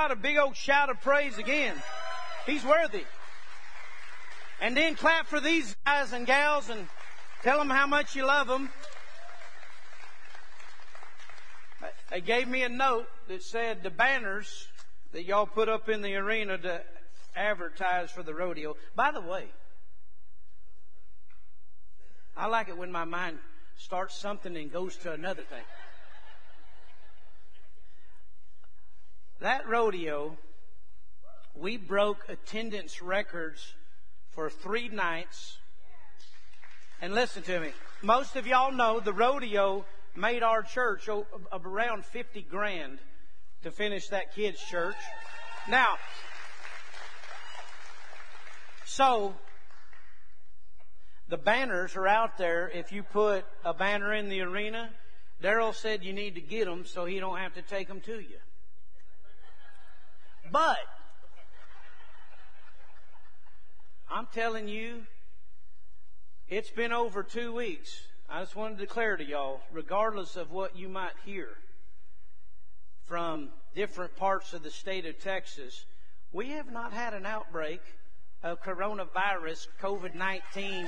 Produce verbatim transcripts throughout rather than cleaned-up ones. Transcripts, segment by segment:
A big old shout of praise again. He's worthy. And then clap for these guys and gals and tell them how much you love them. They gave me a note that said the banners that y'all put up in the arena to advertise for the rodeo. By the way, I like it when my mind starts something and goes to another thing. That rodeo, we broke attendance records for three nights. And listen to me. Most of y'all know the rodeo made our church around fifty grand to finish that kids' church. Now, so the banners are out there. If you put a banner in the arena, Daryl said you need to get them so he don't have to take them to you. But I'm telling you, it's been over two weeks. I just want to declare to y'all, regardless of what you might hear from different parts of the state of Texas, we have not had an outbreak of coronavirus, COVID nineteen.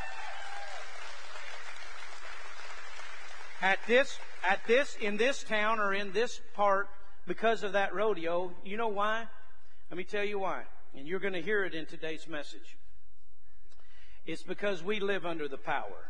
At this, at this, in this town or in this part, because of that rodeo. You know why? Let me tell you why. And you're going to hear it in today's message. It's because we live under the power.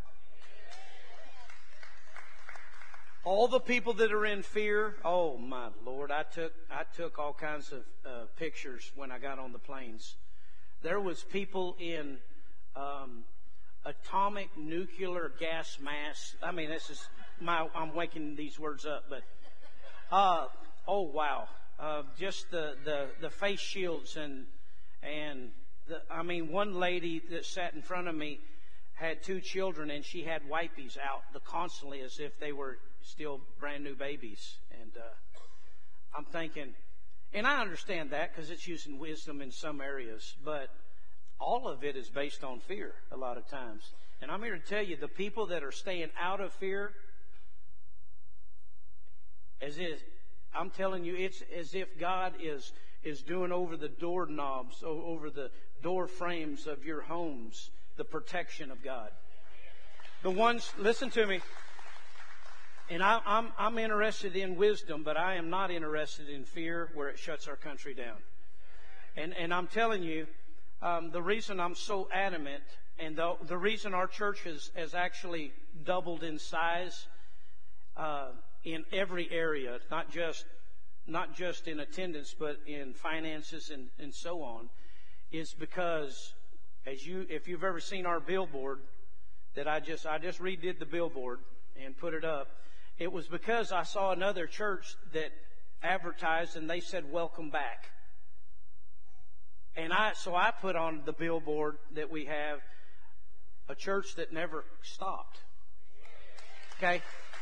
All the people that are in fear, oh my Lord, I took I took all kinds of uh, pictures when I got on the planes. There was people in um, atomic nuclear gas masks. I mean, this is my I'm waking these words up, but uh, oh wow, uh, just the, the the face shields and and the, I mean, one lady that sat in front of me had two children and she had wipies out the constantly as if they were still brand new babies. And uh, I'm thinking, and I understand that because it's using wisdom in some areas, but all of it is based on fear a lot of times. And I'm here to tell you, the people that are staying out of fear, as if, I'm telling you, it's as if God is is doing over the doorknobs, over the door frames of your homes, the protection of God. The ones, listen to me, and I, I'm I'm interested in wisdom, but I am not interested in fear where it shuts our country down. And and I'm telling you, um, the reason I'm so adamant, and the the reason our church has has actually doubled in size uh, in every area, not just not just in attendance, but in finances and, and so on, is because as you if you've ever seen our billboard that I just I just redid the billboard and put it up. It was because I saw another church that advertised and they said, "Welcome back." And I, so I put on the billboard that we have a church that never stopped. Okay?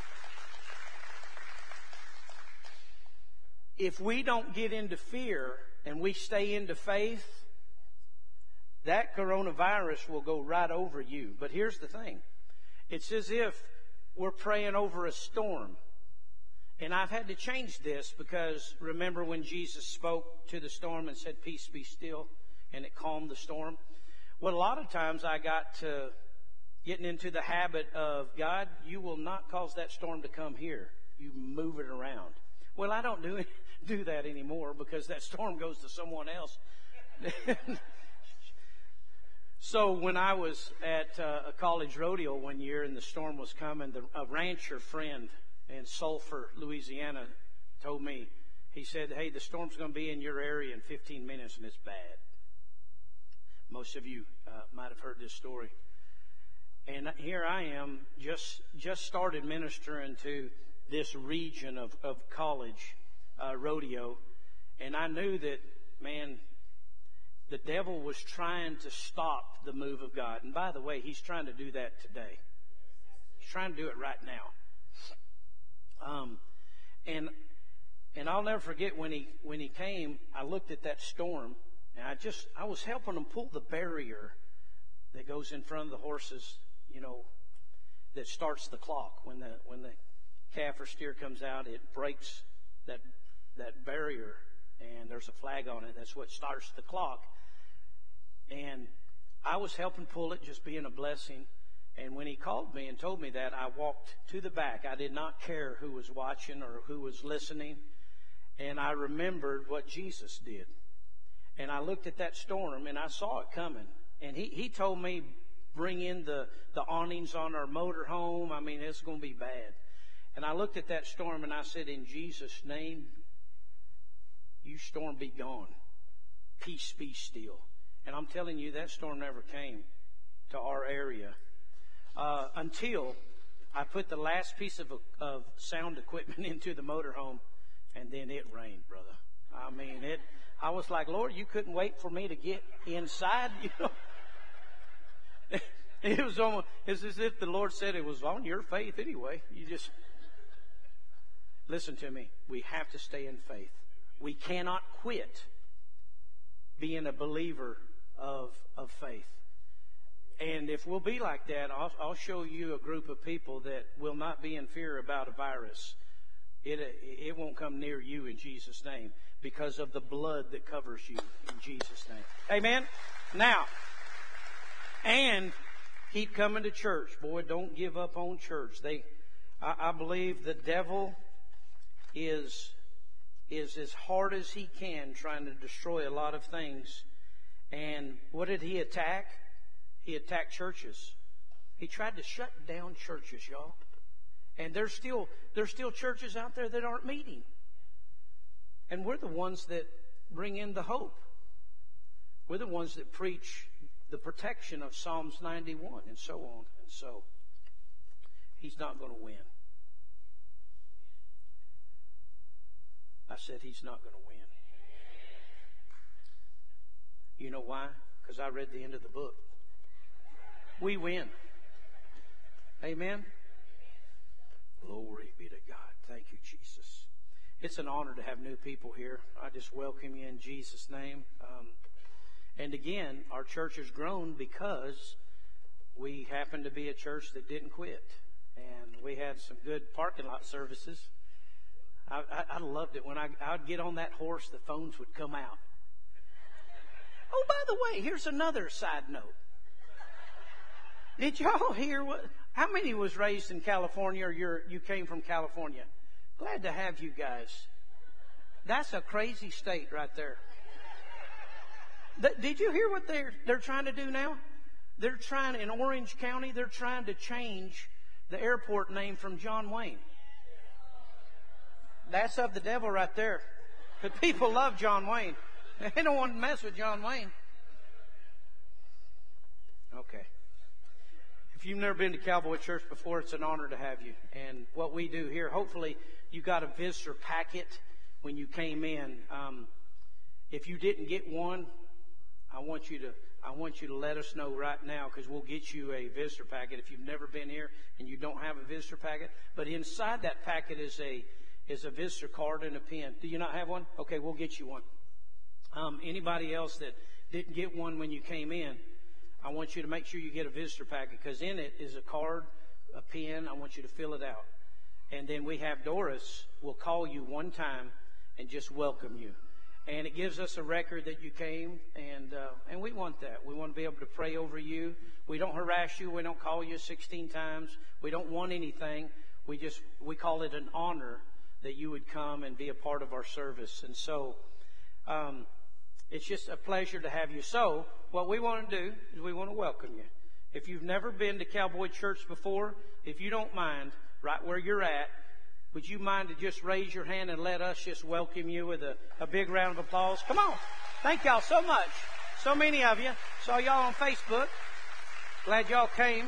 If we don't get into fear and we stay into faith, that coronavirus will go right over you. But here's the thing. It's as if we're praying over a storm. And I've had to change this because remember when Jesus spoke to the storm and said, "Peace, be still," and it calmed the storm? Well, a lot of times I got to getting into the habit of, "God, you will not cause that storm to come here. You move it around." Well, I don't do it, do that anymore because that storm goes to someone else. So when I was at uh, a college rodeo one year and the storm was coming, the, a rancher friend in Sulphur, Louisiana, told me, he said, "Hey, the storm's going to be in your area in fifteen minutes and it's bad." Most of you uh, might have heard this story. And here I am, just just started ministering to this region of, of college uh, rodeo. And I knew that, man, the devil was trying to stop the move of God. And by the way, he's trying to do that today. He's trying to do it right now. Um, and and I'll never forget when he when he came, I looked at that storm, and I just I was helping him pull the barrier that goes in front of the horses, you know, that starts the clock. When the when the calf or steer comes out, it breaks that that barrier, and there's a flag on it. That's what starts the clock. And I was helping pull it, just being a blessing. And when he called me and told me that, I walked to the back. I did not care who was watching or who was listening. And I remembered what Jesus did. And I looked at that storm, and I saw it coming. And he, he told me, bring in the, the awnings on our motor home. I mean, it's going to be bad. And I looked at that storm, and I said, in Jesus' name, you storm be gone. Peace be still. And I'm telling you, that storm never came to our area. Uh, until I put the last piece of, of sound equipment into the motorhome, and then it rained, brother. I mean, it. I was like, Lord, you couldn't wait for me to get inside, you know. It was almost, it's as if the Lord said it was on your faith anyway. You just listen to me. We have to stay in faith. We cannot quit being a believer of of faith. And if we'll be like that, I'll, I'll show you a group of people that will not be in fear about a virus. It, it won't come near you in Jesus' name because of the blood that covers you in Jesus' name. Amen? Now, and keep coming to church. Boy, don't give up on church. They, I, I believe the devil is, is as hard as he can trying to destroy a lot of things. And what did he attack? He attacked churches. He tried to shut down churches, y'all. And there's still there's still churches out there that aren't meeting. And we're the ones that bring in the hope. We're the ones that preach the protection of Psalms ninety-one and so on. And so he's not going to win. I said he's not going to win. You know why? Because I read the end of the book. We win. Amen? Glory be to God. Thank you, Jesus. It's an honor to have new people here. I just welcome you in Jesus' name. Um, and again, our church has grown because we happen to be a church that didn't quit. And we had some good parking lot services. I, I, I loved it. When I, I would get on that horse, the phones would come out. Oh, by the way, here's another side note. Did y'all hear what? How many was raised in California or you're, you came from California? Glad to have you guys. That's a crazy state right there. Th- did you hear what they're they're trying to do now? They're trying in Orange County. They're trying to change the airport name from John Wayne. That's of the devil right there. But people love John Wayne. They don't want to mess with John Wayne. Okay. If you've never been to Cowboy Church before, it's an honor to have you. And what we do here, hopefully you got a visitor packet when you came in. Um, if you didn't get one, I want you to I want you to let us know right now because we'll get you a visitor packet if you've never been here and you don't have a visitor packet. But inside that packet is a is a visitor card and a pen. Do you not have one? Okay, we'll get you one. Um, anybody else that didn't get one when you came in, I want you to make sure you get a visitor packet because in it is a card, a pen. I want you to fill it out. And then we have Doris will call you one time and just welcome you. And it gives us a record that you came, and uh, and we want that. We want to be able to pray over you. We don't harass you. We don't call you sixteen times. We don't want anything. We just we call it an honor that you would come and be a part of our service. And so um, it's just a pleasure to have you. So what we want to do is we want to welcome you. If you've never been to Cowboy Church before, if you don't mind, right where you're at, would you mind to just raise your hand and let us just welcome you with a, a big round of applause? Come on. Thank y'all so much. So many of you. Saw y'all on Facebook. Glad y'all came.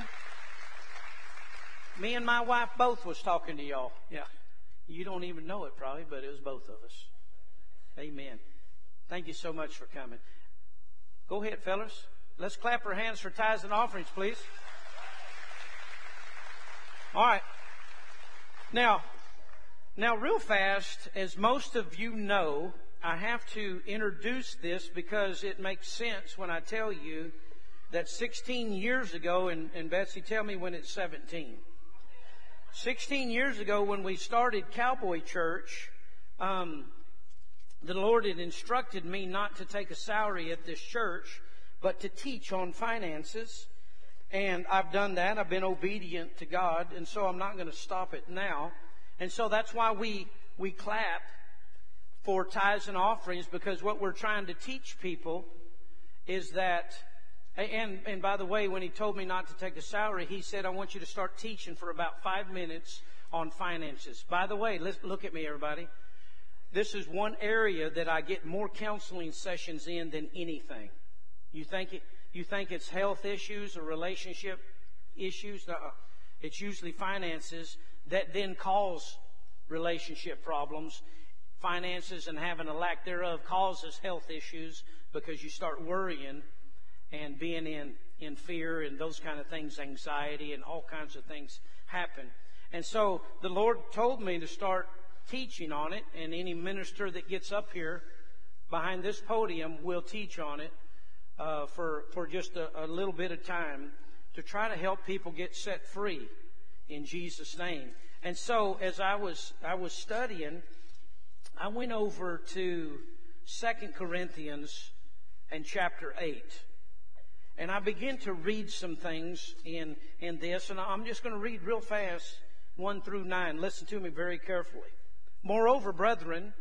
Me and my wife both was talking to y'all. Yeah. You don't even know it probably, but it was both of us. Amen. Thank you so much for coming. Go ahead, fellas. Let's clap our hands for tithes and offerings, please. All right. Now, now real fast, as most of you know, I have to introduce this because it makes sense when I tell you that sixteen years ago, and, and Betsy, tell me when it's seventeen. sixteen years ago when we started Cowboy Church, um, the Lord had instructed me not to take a salary at this church, but to teach on finances. And I've done that. I've been obedient to God, and so I'm not going to stop it now. And so that's why we, we clap for tithes and offerings, because what we're trying to teach people is that, and, and by the way, when he told me not to take a salary, he said, I want you to start teaching for about five minutes on finances. By the way, let's look at me, everybody. This is one area that I get more counseling sessions in than anything. You think it, you think it's health issues or relationship issues? No, it's usually finances that then cause relationship problems. Finances and having a lack thereof causes health issues, because you start worrying and being in, in fear, and those kind of things, anxiety, and all kinds of things happen. And so the Lord told me to start teaching on it, and any minister that gets up here behind this podium will teach on it uh, for, for just a, a little bit of time to try to help people get set free in Jesus' name. And so as I was I was studying, I went over to Second Corinthians and chapter eight. And I began to read some things in, in this, and I'm just going to read real fast, one through nine. Listen to me very carefully. Moreover, brethren,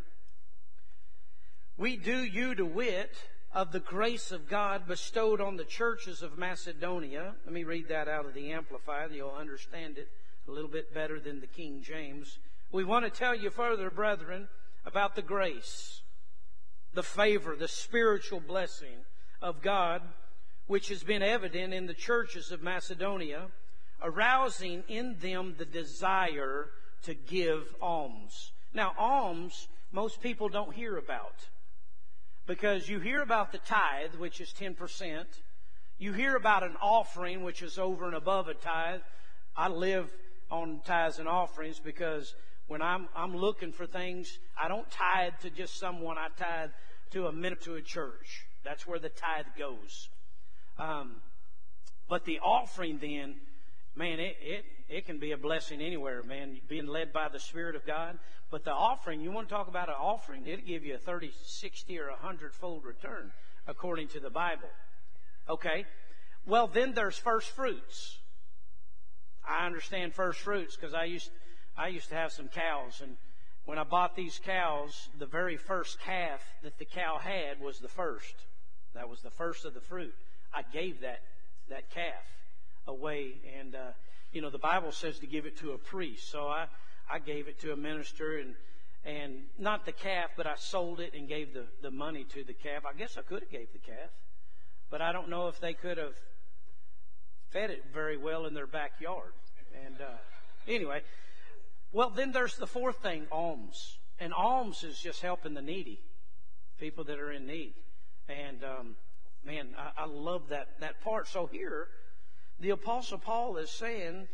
we do you to wit of the grace of God bestowed on the churches of Macedonia. Let me read that out of the Amplified. You'll understand it a little bit better than the King James. We want to tell you further, brethren, about the grace, the favor, the spiritual blessing of God, which has been evident in the churches of Macedonia, arousing in them the desire to give alms. Now, alms, most people don't hear about, because you hear about the tithe, which is ten percent. You hear about an offering, which is over and above a tithe. I live on tithes and offerings, because when I'm, I'm looking for things, I don't tithe to just someone. I tithe to a minister, to a church. That's where the tithe goes. Um, but the offering then, man, it, it, it can be a blessing anywhere, man, being led by the Spirit of God. But the offering, you want to talk about an offering, it'll give you a thirty, sixty, or a hundred-fold return, according to the Bible. Okay? Well, then there's first fruits. I understand first fruits, because I used, I used to have some cows, and when I bought these cows, the very first calf that the cow had was the first. That was the first of the fruit. I gave that, that calf away, and, uh, you know, the Bible says to give it to a priest. So I, I gave it to a minister, and, and not the calf, but I sold it and gave the, the money to the calf. I guess I could have gave the calf, but I don't know if they could have fed it very well in their backyard. And, uh, anyway, well, then there's the fourth thing, alms. And alms is just helping the needy, people that are in need. And, um, man, I, I love that, that part. So here, the Apostle Paul is saying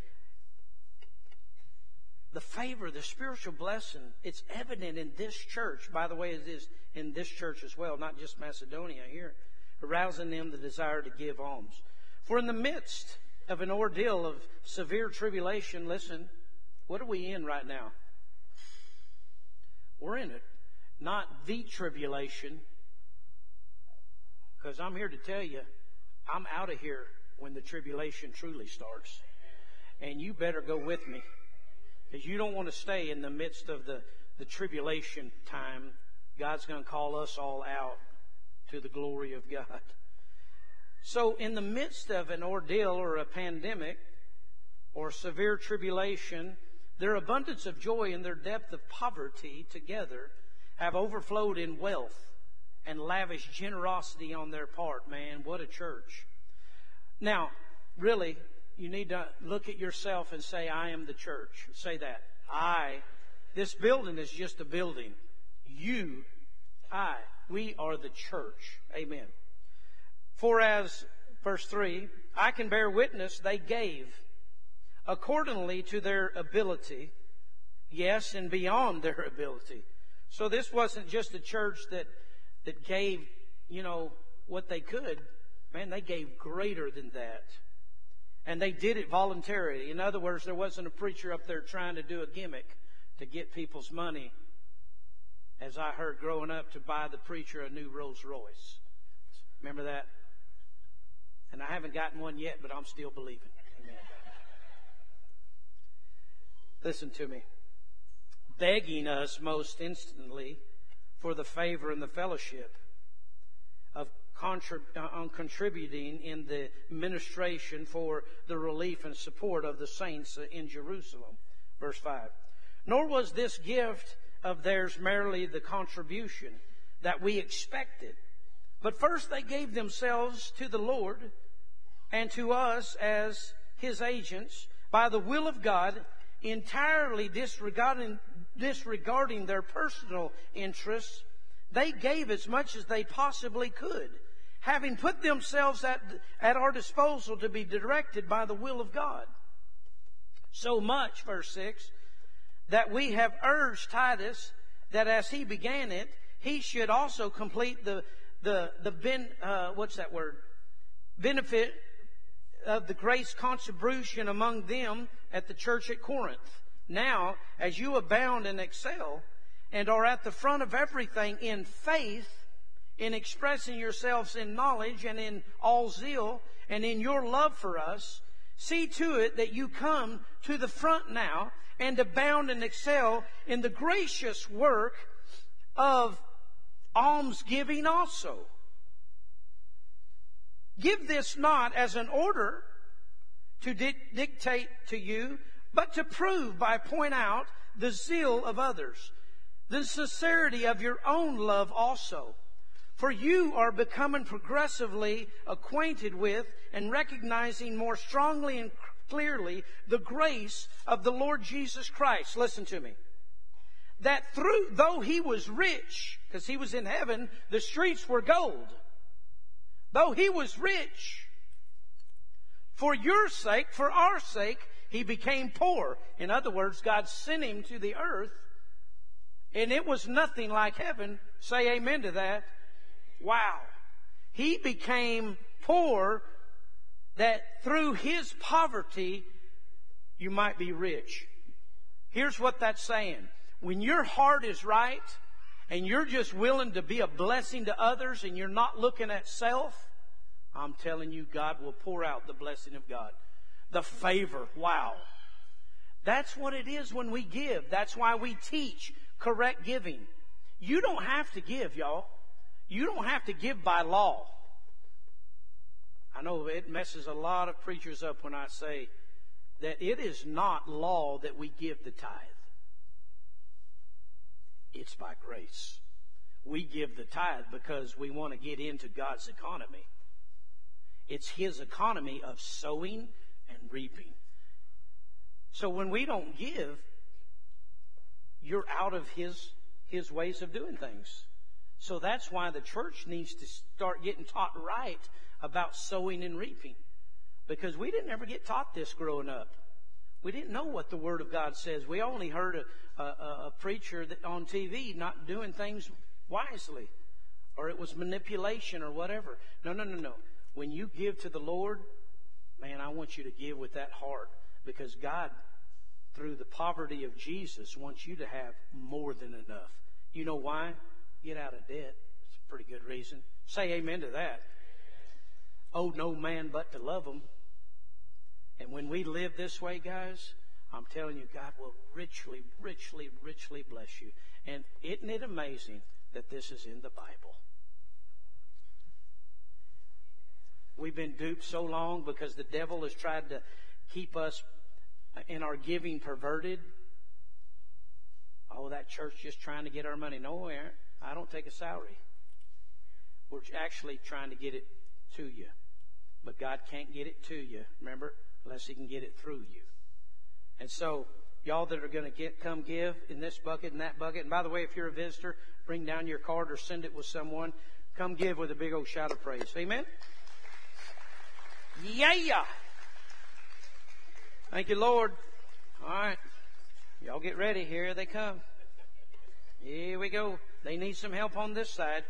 the favor, the spiritual blessing, it's evident in this church. By the way, it is in this church as well, not just Macedonia here, arousing them the desire to give alms. For in the midst of an ordeal of severe tribulation, listen, what are we in right now? We're in it. Not the tribulation, because I'm here to tell you, I'm out of here when the tribulation truly starts. And you better go with me, because you don't want to stay in the midst of the, the tribulation time. God's going to call us all out to the glory of God. So in the midst of an ordeal or a pandemic or severe tribulation, their abundance of joy and their depth of poverty together have overflowed in wealth and lavish generosity on their part. Man, what a church. Now, really, you need to look at yourself and say, I am the church. Say that. I. This building is just a building. You, I, we are the church. Amen. For as, verse three, I can bear witness they gave accordingly to their ability, yes, and beyond their ability. So this wasn't just a church that, that gave, you know, what they could. Man, they gave greater than that. And they did it voluntarily. In other words, there wasn't a preacher up there trying to do a gimmick to get people's money. as I heard growing up, to buy the preacher a new Rolls Royce. Remember that? And I haven't gotten one yet, but I'm still believing. Amen. Listen to me. Begging us most instantly for the favor and the fellowship of contrib- uh, contributing in the ministration for the relief and support of the saints in Jerusalem. Verse five. Nor was this gift of theirs merely the contribution that we expected, but first they gave themselves to the Lord and to us as His agents by the will of God, entirely disregarding, disregarding their personal interests. They gave as much as they possibly could, having put themselves at, at our disposal to be directed by the will of God. So much, verse six, that we have urged Titus that as he began it, he should also complete the the the ben, uh, what's that word? benefit of the grace contribution among them at the church at Corinth. Now, as you abound and excel, and are at the front of everything in faith, in expressing yourselves in knowledge and in all zeal, and in your love for us, see to it that you come to the front now and abound and excel in the gracious work of almsgiving also. Give this not as an order to di- dictate to you, but to prove by point out the zeal of others, the sincerity of your own love also. For you are becoming progressively acquainted with and recognizing more strongly and clearly the grace of the Lord Jesus Christ. Listen to me. That through, though He was rich, because He was in heaven, the streets were gold. Though He was rich, for your sake, for our sake, He became poor. In other words, God sent Him to the earth, and it was nothing like heaven. Say amen to that. Wow. He became poor that through His poverty you might be rich. Here's what that's saying. When your heart is right and you're just willing to be a blessing to others and you're not looking at self, I'm telling you, God will pour out the blessing of God. The favor. Wow. That's what it is when we give. That's why we teach correct giving. You don't have to give, y'all. You don't have to give by law. I know it messes a lot of preachers up when I say that it is not law that we give the tithe. It's by grace. We give the tithe because we want to get into God's economy. It's His economy of sowing and reaping. So when we don't give, you're out of His, His ways of doing things. So that's why the church needs to start getting taught right about sowing and reaping. Because we didn't ever get taught this growing up. We didn't know what the Word of God says. We only heard a, a, a preacher that on T V not doing things wisely. Or it was manipulation or whatever. No, no, no, no. When you give to the Lord, man, I want you to give with that heart. Because God, through the poverty of Jesus, wants you to have more than enough. You know why? Get out of debt. It's a pretty good reason. Say amen to that. Owe no man but to love him. And when we live this way, guys, I'm telling you, God will richly, richly, richly bless you. And isn't it amazing that this is in the Bible? We've been duped so long because the devil has tried to keep us in our giving perverted. Oh, that church just trying to get our money. No, I don't take a salary. We're actually trying to get it to you. But God can't get it to you, remember, unless He can get it through you. And so, y'all that are going to get come give in this bucket and that bucket. And by the way, if you're a visitor, bring down your card or send it with someone. Come give with a big old shout of praise. Amen? Yeah! Thank you, Lord. All right. Y'all get ready. Here they come. Here we go. They need some help on this side.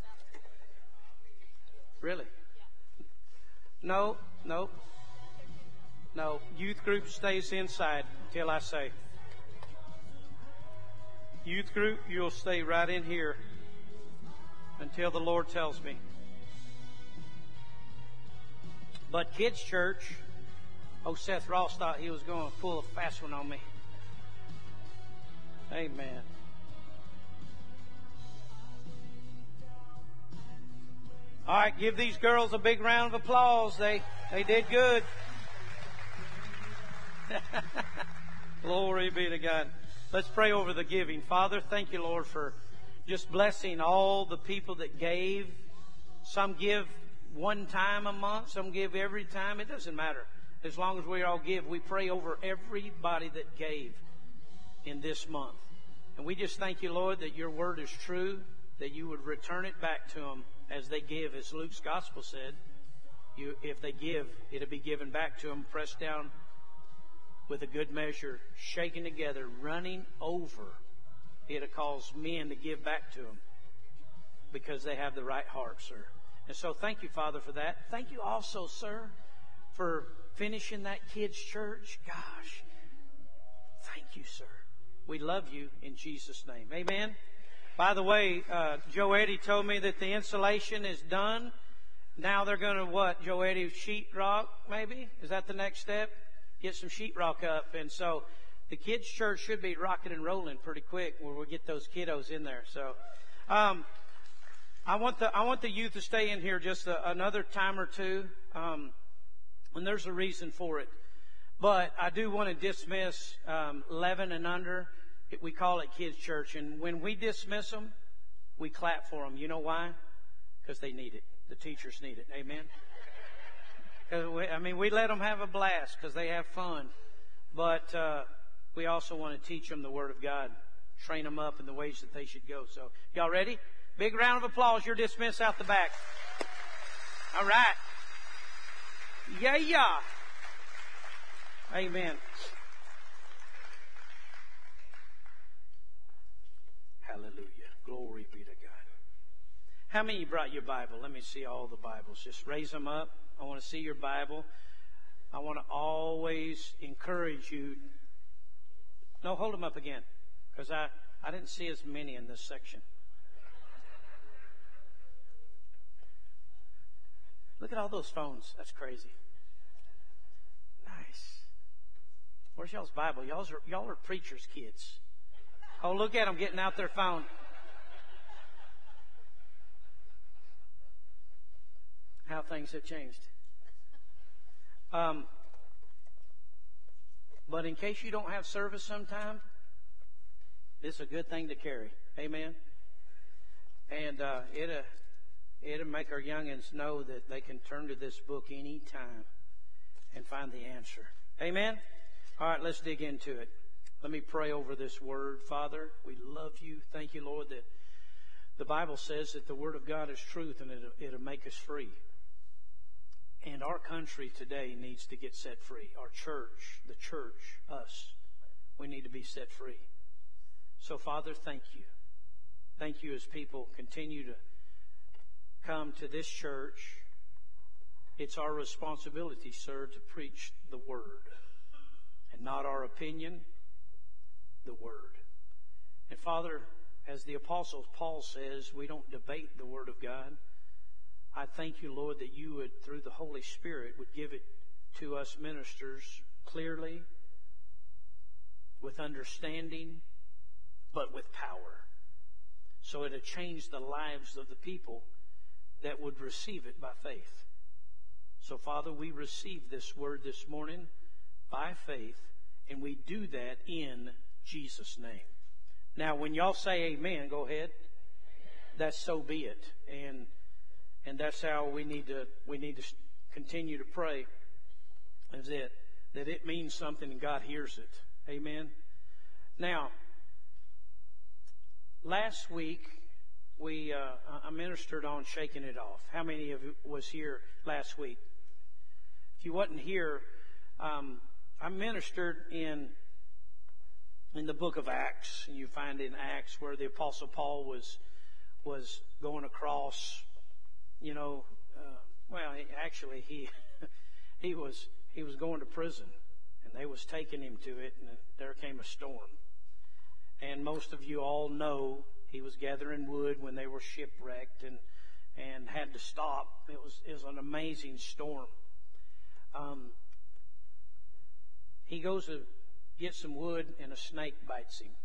Really? No, no. No. Youth group stays inside until I say. Youth group, you'll stay right in here until the Lord tells me. But kids' church, oh, Seth Ross thought he was going to pull a fast one on me. Amen. All right, give these girls a big round of applause. They they did good. Glory be to God. Let's pray over the giving. Father, thank you, Lord, for just blessing all the people that gave. Some give one time a month. Some give every time. It doesn't matter. As long as we all give, we pray over everybody that gave in this month. And we just thank you, Lord, that your word is true, that you would return it back to them as they give. As Luke's gospel said, you, if they give, it'll be given back to them, pressed down with a good measure, shaken together, running over. It'll cause men to give back to them because they have the right heart, sir. And so thank you, Father, for that. Thank you also, sir, for finishing that kids' church. Gosh, thank you, sir. We love you in Jesus' name. Amen. By the way, uh, Joe Eddie told me that the insulation is done. Now they're going to what, Joe Eddie? Sheetrock, maybe? Is that the next step? Get some sheetrock up. And so the kids' church should be rocking and rolling pretty quick where we get those kiddos in there. So um, I want the I want the youth to stay in here just a, another time or two. Um, and there's a reason for it. But I do want to dismiss um, eleven and under. We call it kids' church. And when we dismiss them, we clap for them. You know why? Because they need it. The teachers need it. Amen. We, I mean, we let them have a blast because they have fun. But uh, we also want to teach them the Word of God, train them up in the ways that they should go. So, y'all ready? Big round of applause. You're dismissed out the back. All right. Yeah, yeah. Amen. Hallelujah. Glory be to God. How many brought your Bible? Let me see all the Bibles. Just raise them up. I want to see your Bible. I want to always encourage you. No, hold them up again. Because I, I didn't see as many in this section. Look at all those phones. That's crazy. Nice. Where's y'all's Bible? Y'all's are, y'all are preachers' kids. Oh, look at them getting out their phone. How things have changed. Um, but in case you don't have service sometime, this is a good thing to carry. Amen. And uh, it'll, it'll make our youngins know that they can turn to this book anytime and find the answer. Amen. All right, let's dig into it. Let me pray over this word. Father, we love you. Thank you, Lord, that the Bible says that the Word of God is truth and it'll, it'll make us free. And our country today needs to get set free. Our church, the church, us, we need to be set free. So, Father, thank you. Thank you as people continue to come to this church. It's our responsibility, sir, to preach the Word. And not our opinion, the Word. And, Father, as the Apostle Paul says, we don't debate the Word of God. I thank you, Lord, that you would, through the Holy Spirit, would give it to us ministers clearly, with understanding, but with power. So it would change the lives of the people that would receive it by faith. So, Father, we receive this word this morning by faith, and we do that in Jesus' name. Now, when y'all say amen, go ahead. That's so be it. And And that's how we need to we need to continue to pray, is it that it means something and God hears it. Amen. Now, last week we uh, I ministered on shaking it off. How many of you was here last week? If you wasn't here, um, I ministered in in the book of Acts, and you find in Acts where the Apostle Paul was was going across. You know, uh, well, he, actually, he he was he was going to prison, and they was taking him to it, and there came a storm. And most of you all know he was gathering wood when they were shipwrecked and and had to stop. It was, it was an amazing storm. Um, he goes to get some wood and a snake bites him,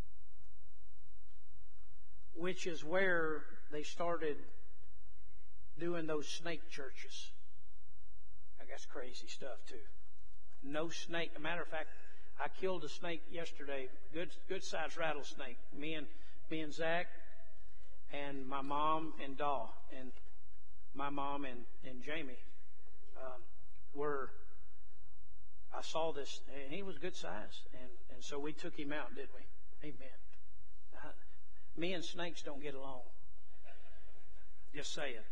which is where they started doing those snake churches. That's crazy stuff too. No snake. As a matter of fact, I killed a snake yesterday. Good, good sized rattlesnake. Me and me and Zach and my mom and Daw and my mom and and Jamie um, were. I saw this, and he was good size, and and so we took him out, didn't we? Amen. Uh, me and snakes don't get along. Just saying.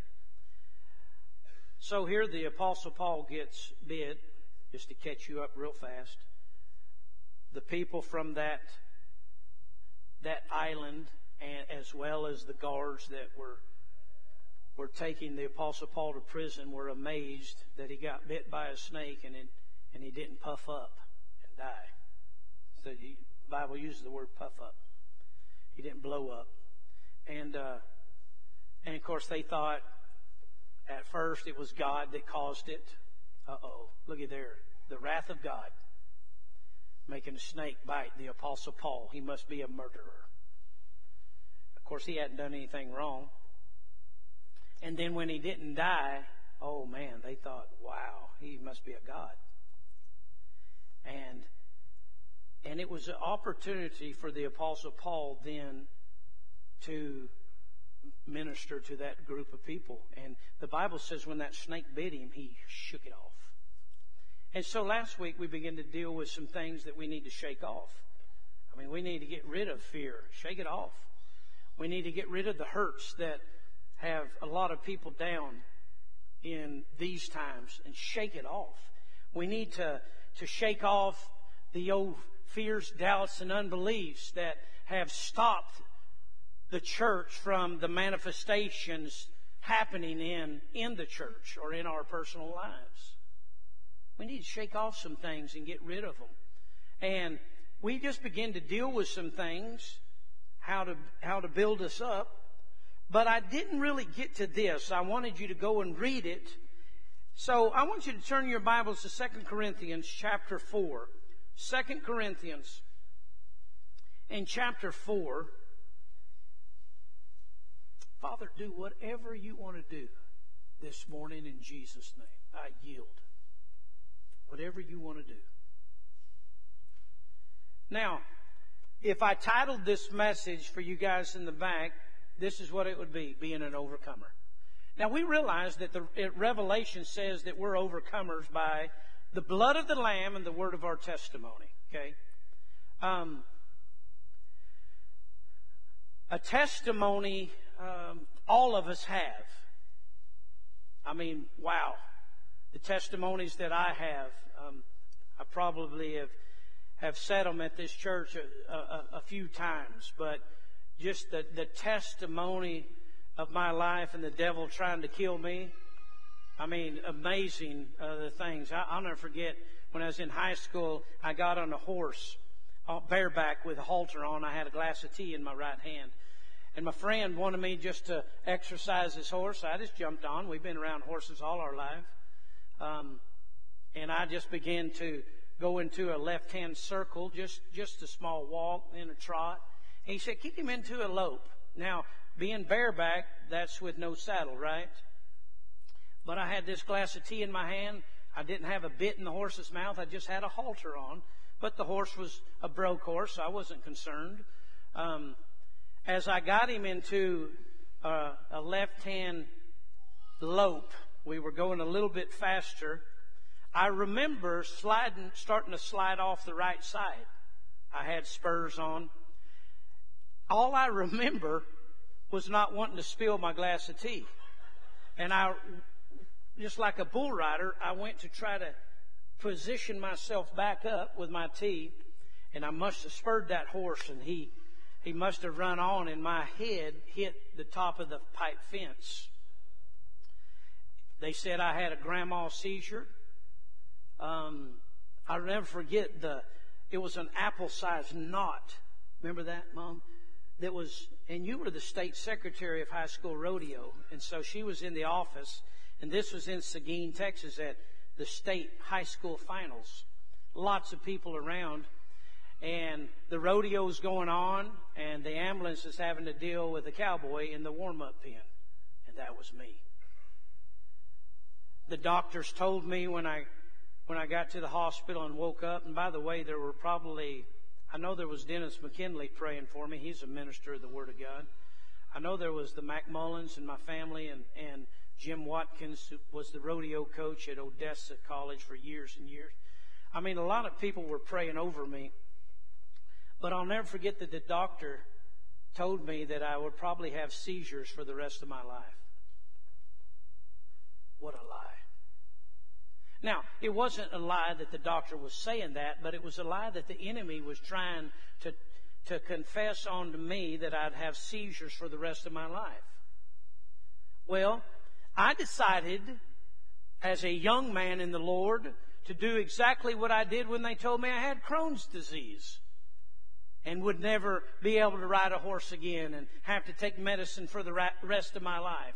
So here the Apostle Paul gets bid, just to catch you up real fast. The people from that that island, and as well as the guards that were were taking the Apostle Paul to prison, were amazed that he got bit by a snake and it, and he didn't puff up and die. So the Bible uses the word puff up. He didn't blow up, and uh, and of course they thought. At first, it was God that caused it. Uh-oh. Look at there. The wrath of God. Making a snake bite the Apostle Paul. He must be a murderer. Of course, he hadn't done anything wrong. And then when he didn't die, oh man, they thought, wow, he must be a god. And, and it was an opportunity for the Apostle Paul then to minister to that group of people. And the Bible says when that snake bit him, he shook it off. And so last week we began to deal with some things that we need to shake off. I mean, we need to get rid of fear. Shake it off. We need to get rid of the hurts that have a lot of people down in these times and shake it off. We need to, to shake off the old fears, doubts, and unbeliefs that have stopped the church from the manifestations happening in, in the church or in our personal lives. We need to shake off some things and get rid of them. And we just begin to deal with some things, how to, how to build us up. But I didn't really get to this. I wanted you to go and read it. So I want you to turn your Bibles to Second Corinthians chapter four. Second Corinthians in chapter four. Father, do whatever you want to do this morning in Jesus' name. I yield. Whatever you want to do. Now, if I titled this message for you guys in the back, this is what it would be, being an overcomer. Now, we realize that the Revelation says that we're overcomers by the blood of the Lamb and the word of our testimony. Okay? Um, a testimony... Um, all of us have. I mean, wow. The testimonies that I have, um, I probably have, have said them at this church a, a, a few times, but just the, the testimony of my life and the devil trying to kill me, I mean, amazing uh, the things. I, I'll never forget when I was in high school, I got on a horse, uh, bareback with a halter on. I had a glass of tea in my right hand. And my friend wanted me just to exercise his horse. I just jumped on. We've been around horses all our life. Um, and I just began to go into a left-hand circle, just, just a small walk, then a trot. And he said, kick him into a lope. Now, being bareback, that's with no saddle, right? But I had this glass of tea in my hand. I didn't have a bit in the horse's mouth. I just had a halter on. But the horse was a broke horse, so I wasn't concerned. Um, As I got him into uh, a left-hand lope, we were going a little bit faster. I remember sliding, starting to slide off the right side. I had spurs on. All I remember was not wanting to spill my glass of tea. And I, just like a bull rider, I went to try to position myself back up with my tea, and I must have spurred that horse, and he... He must have run on, and my head hit the top of the pipe fence. They said I had a grand mal seizure. Um, I'll never forget the, it was an apple-sized knot Remember that, Mom? That was, and you were the state secretary of high school rodeo. And so she was in the office, and this was in Seguin, Texas, at the state high school finals. Lots of people around, and the rodeo's going on, and the ambulance is having to deal with the cowboy in the warm-up pen. And that was me. The doctors told me when I when I got to the hospital and woke up, and by the way, there were probably, I know there was Dennis McKinley praying for me. He's a minister of the Word of God. I know there was the McMullins and my family, and, and Jim Watkins, who was the rodeo coach at Odessa College for years and years. I mean, a lot of people were praying over me. But I'll never forget that the doctor told me that I would probably have seizures for the rest of my life. What a lie. Now, it wasn't a lie that the doctor was saying that, but it was a lie that the enemy was trying to, to confess on to me that I'd have seizures for the rest of my life. Well, I decided as a young man in the Lord to do exactly what I did when they told me I had Crohn's disease and would never be able to ride a horse again and have to take medicine for the rest of my life.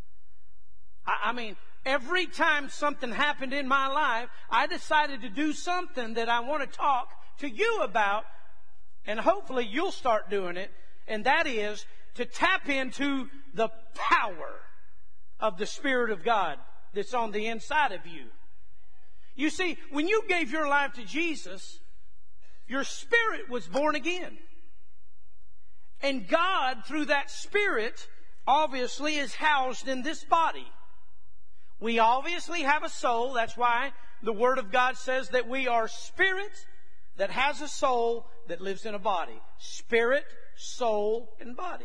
I, I mean, every time something happened in my life, I decided to do something that I want to talk to you about, and hopefully you'll start doing it, and that is to tap into the power of the Spirit of God that's on the inside of you. You see, when you gave your life to Jesus, your spirit was born again. And God, through that Spirit, obviously is housed in this body. We obviously have a soul. That's why the Word of God says that we are spirit that has a soul that lives in a body. Spirit, soul, and body.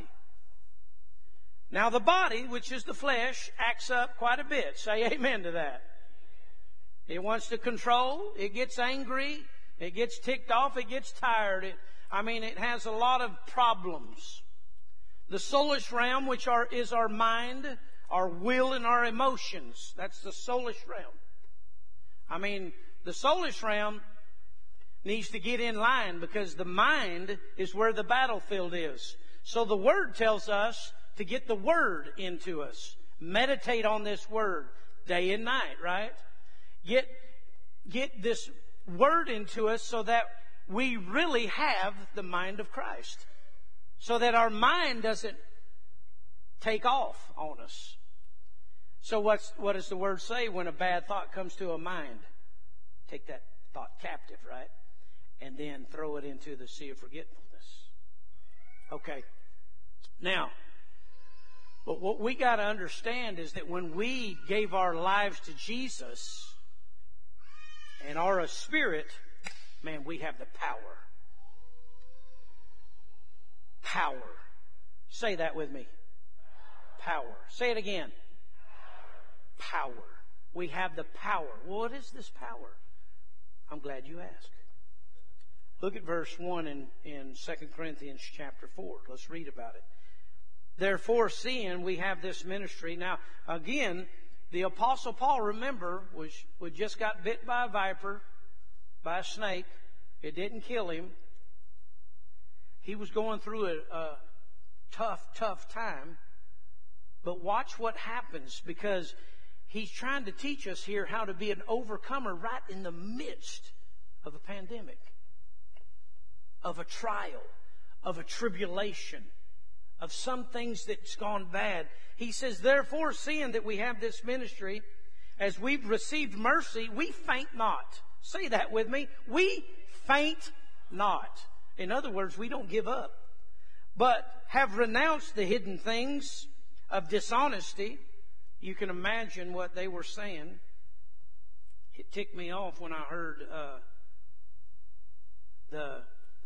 Now the body, which is the flesh, acts up quite a bit. Say amen to that. It wants to control. It gets angry. It gets ticked off. It gets tired. It, I mean, it has a lot of problems. The soulish realm, which are, is our mind, our will, and our emotions. That's the soulish realm. I mean, the soulish realm needs to get in line because the mind is where the battlefield is. So the Word tells us to get the Word into us. Meditate on this Word day and night, right? Get, get this Word into us so that we really have the mind of Christ. So that our mind doesn't take off on us. So what's, what does the Word say when a bad thought comes to a mind? Take that thought captive, right? And then throw it into the sea of forgetfulness. Okay. Now, but what we got to understand is that when we gave our lives to Jesus and are a spirit, man, we have the power. Power. Say that with me. Power. Say it again. Power. We have the power. Well, what is this power? I'm glad you asked. Look at verse one in, in Second Corinthians chapter four. Let's read about it. Therefore, seeing we have this ministry. Now, again, the Apostle Paul, remember, was, was just got bit by a viper, by a snake. It didn't kill him. He was going through a, a tough, tough time. But watch what happens, because he's trying to teach us here how to be an overcomer right in the midst of a pandemic, of a trial, of a tribulation, of some things that's gone bad. He says, therefore, seeing that we have this ministry, as we've received mercy, we faint not. Say that with me. We faint not. In other words, we don't give up, but have renounced the hidden things of dishonesty. You can imagine what they were saying. It ticked me off when I heard uh, the,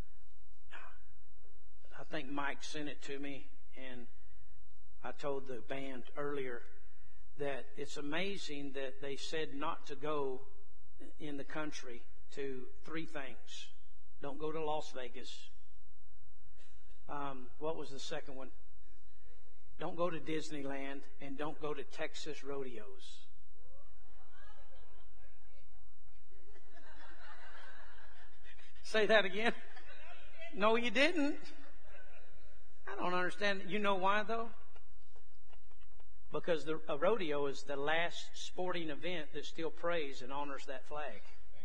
I think Mike sent it to me, and I told the band earlier that it's amazing that they said not to go in the country to three things. Don't go to Las Vegas. Um, what was the second one? Don't go to Disneyland, and don't go to Texas rodeos. Say that again. No, you didn't. I don't understand. You know why, though? Because the, a rodeo is the last sporting event that still prays and honors that flag.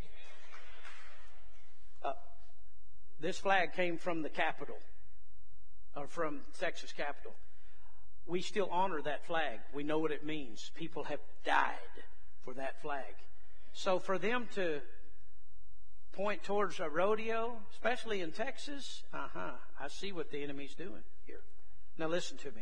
Uh, this flag came from the Capitol, or from Texas Capitol. We still honor that flag. We know what it means. People have died for that flag. So for them to point towards a rodeo, especially in Texas, uh-huh, I see what the enemy's doing here. Now listen to me.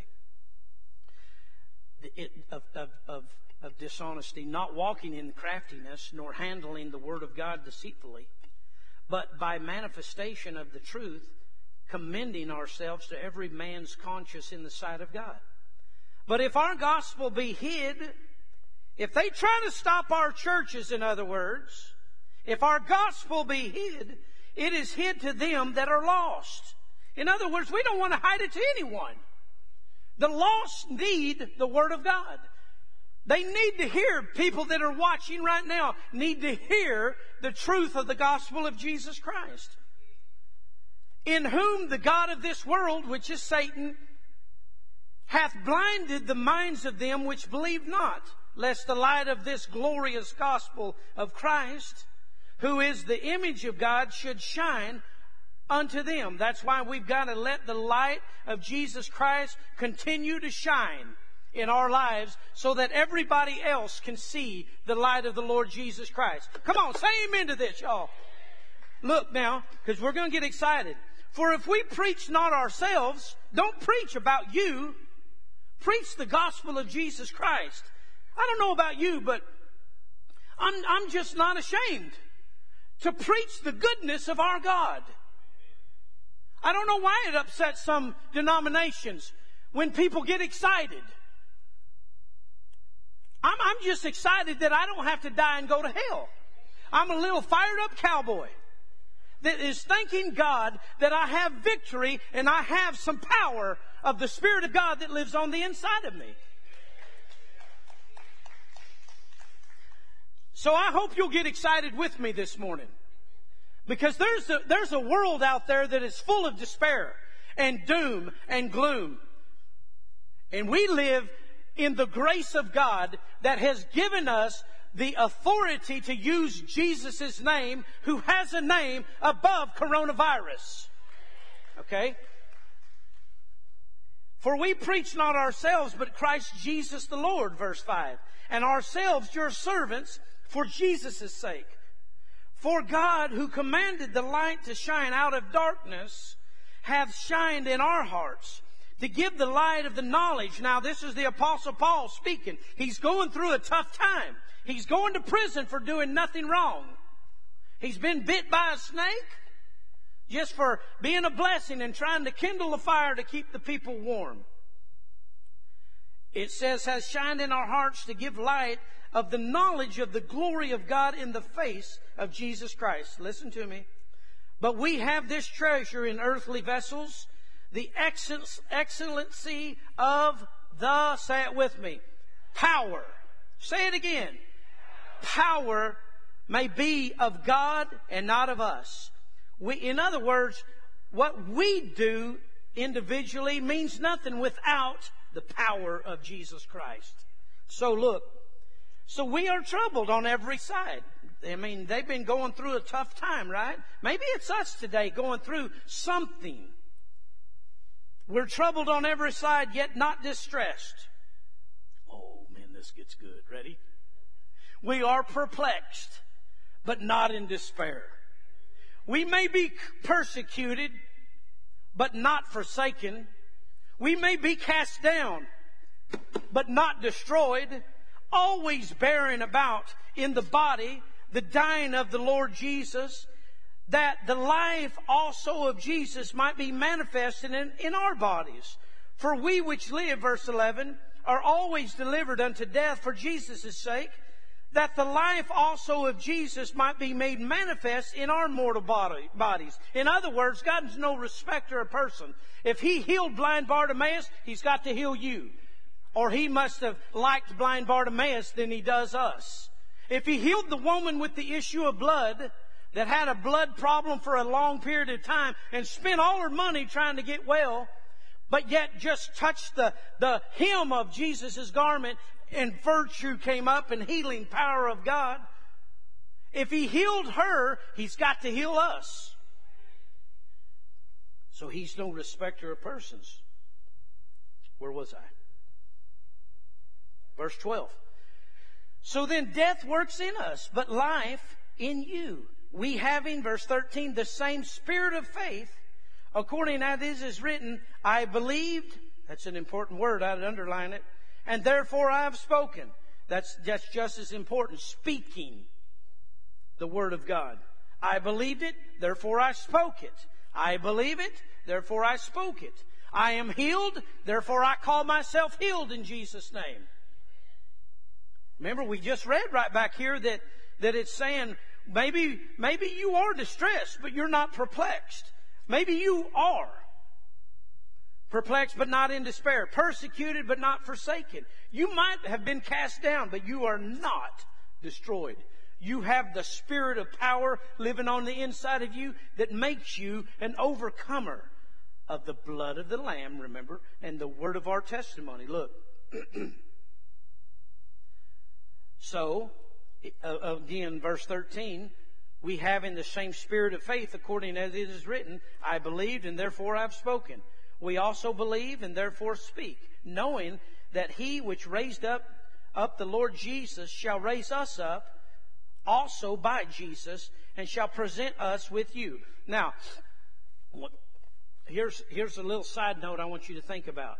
It, of, of, of, of dishonesty, not walking in craftiness, nor handling the word of God deceitfully, but by manifestation of the truth, commending ourselves to every man's conscience in the sight of God. But if our gospel be hid, if they try to stop our churches, in other words, if our gospel be hid, it is hid to them that are lost. In other words, we don't want to hide it to anyone. The lost need the Word of God. They need to hear, people that are watching right now need to hear the truth of the gospel of Jesus Christ. In whom the God of this world, which is Satan, hath blinded the minds of them which believe not, lest the light of this glorious gospel of Christ, who is the image of God, should shine unto them. That's why we've got to let the light of Jesus Christ continue to shine in our lives so that everybody else can see the light of the Lord Jesus Christ. Come on, say amen to this, y'all. Look now, because we're going to get excited. For if we preach not ourselves, don't preach about you. Preach the gospel of Jesus Christ. I don't know about you, but I'm, I'm just not ashamed to preach the goodness of our God. I don't know why it upsets some denominations when people get excited. I'm, I'm just excited that I don't have to die and go to hell. I'm a little fired up cowboy that is thanking God that I have victory and I have some power of the Spirit of God that lives on the inside of me. So I hope you'll get excited with me this morning. Because there's a, there's a world out there that is full of despair and doom and gloom. And we live in the grace of God that has given us the authority to use Jesus' name, who has a name above coronavirus. Okay? For we preach not ourselves, but Christ Jesus the Lord, verse five. And ourselves your servants for Jesus' sake. For God, who commanded the light to shine out of darkness, hath shined in our hearts to give the light of the knowledge. Now, this is the Apostle Paul speaking. He's going through a tough time. He's going to prison for doing nothing wrong. He's been bit by a snake just for being a blessing and trying to kindle a fire to keep the people warm. It says, has shined in our hearts to give light of the knowledge of the glory of God in the face of Jesus Christ. Listen to me. But we have this treasure in earthly vessels, the excellency of the, say it with me, power. Say it again. Power may be of God and not of us. We, in other words, what we do individually means nothing without the power of Jesus Christ. So look, so we are troubled on every side. I mean, they've been going through a tough time, right? Maybe it's us today going through something. We're troubled on every side, yet not distressed. Oh, man, this gets good. Ready? We are perplexed, but not in despair. We may be persecuted, but not forsaken. We may be cast down, but not destroyed. Always bearing about in the body the dying of the Lord Jesus, that the life also of Jesus might be manifested in, in our bodies. For we which live, verse eleven, are always delivered unto death for Jesus' sake, that the life also of Jesus might be made manifest in our mortal body, bodies. In other words, God is no respecter of person. If He healed blind Bartimaeus, He's got to heal you. Or He must have liked blind Bartimaeus than He does us. If He healed the woman with the issue of blood, that had a blood problem for a long period of time and spent all her money trying to get well, but yet just touched the, the hem of Jesus' garment and virtue came up and healing power of God. If He healed her, He's got to heal us. So He's no respecter of persons. Where was I? Verse twelve. So then death works in us, but life in you. We having, verse thirteen, the same spirit of faith, according as it is written, I believed, that's an important word, I'd underline it, and therefore I have spoken. That's, that's just as important, speaking the word of God. I believed it, therefore I spoke it. I believe it, therefore I spoke it. I am healed, therefore I call myself healed in Jesus' name. Remember, we just read right back here that, that it's saying, maybe, maybe you are distressed, but you're not perplexed. Maybe you are perplexed, but not in despair. Persecuted, but not forsaken. You might have been cast down, but you are not destroyed. You have the spirit of power living on the inside of you that makes you an overcomer of the blood of the Lamb, remember, and the word of our testimony. Look. So, again, verse thirteen, we have in the same spirit of faith, according as it is written, I believed and therefore I have spoken. We also believe and therefore speak, knowing that He which raised up, up the Lord Jesus shall raise us up also by Jesus and shall present us with you. Now, here's, here's a little side note I want you to think about.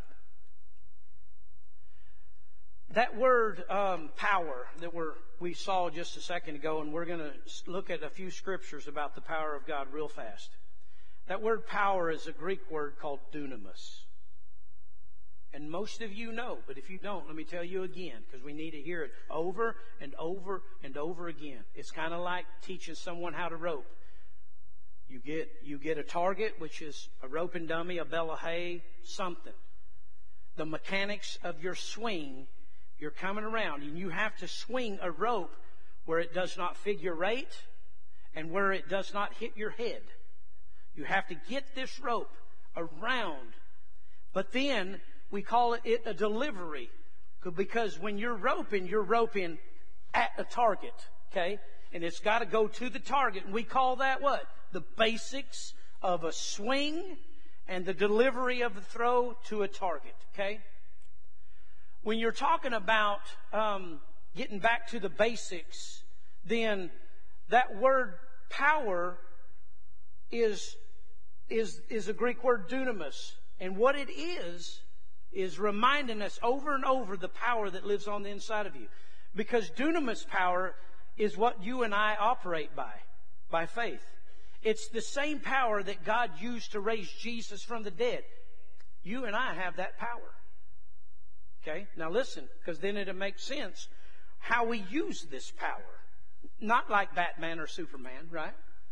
That word um, power that we're, we saw just a second ago, and we're going to look at a few scriptures about the power of God real fast. That word power is a Greek word called dunamis. And most of you know, but if you don't, let me tell you again, because we need to hear it over and over and over again. It's kind of like teaching someone how to rope. You get, you get a target, which is a roping dummy, a bale of hay, something. The mechanics of your swing, you're coming around and you have to swing a rope where it does not figure eight and where it does not hit your head. You have to get this rope around. But then we call it a delivery, because when you're roping, you're roping at a target, okay? And it's got to go to the target. And we call that what? The basics of a swing and the delivery of the throw to a target, okay? When you're talking about um, getting back to the basics, then that word power is, is, is a Greek word dunamis. And what it is, is reminding us over and over the power that lives on the inside of you. Because dunamis power is what you and I operate by, by faith. It's the same power that God used to raise Jesus from the dead. You and I have that power. Okay? Now listen, because then it'll make sense how we use this power. Not like Batman or Superman, right?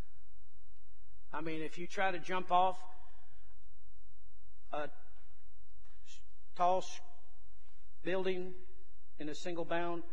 I mean, if you try to jump off a tall building in a single bound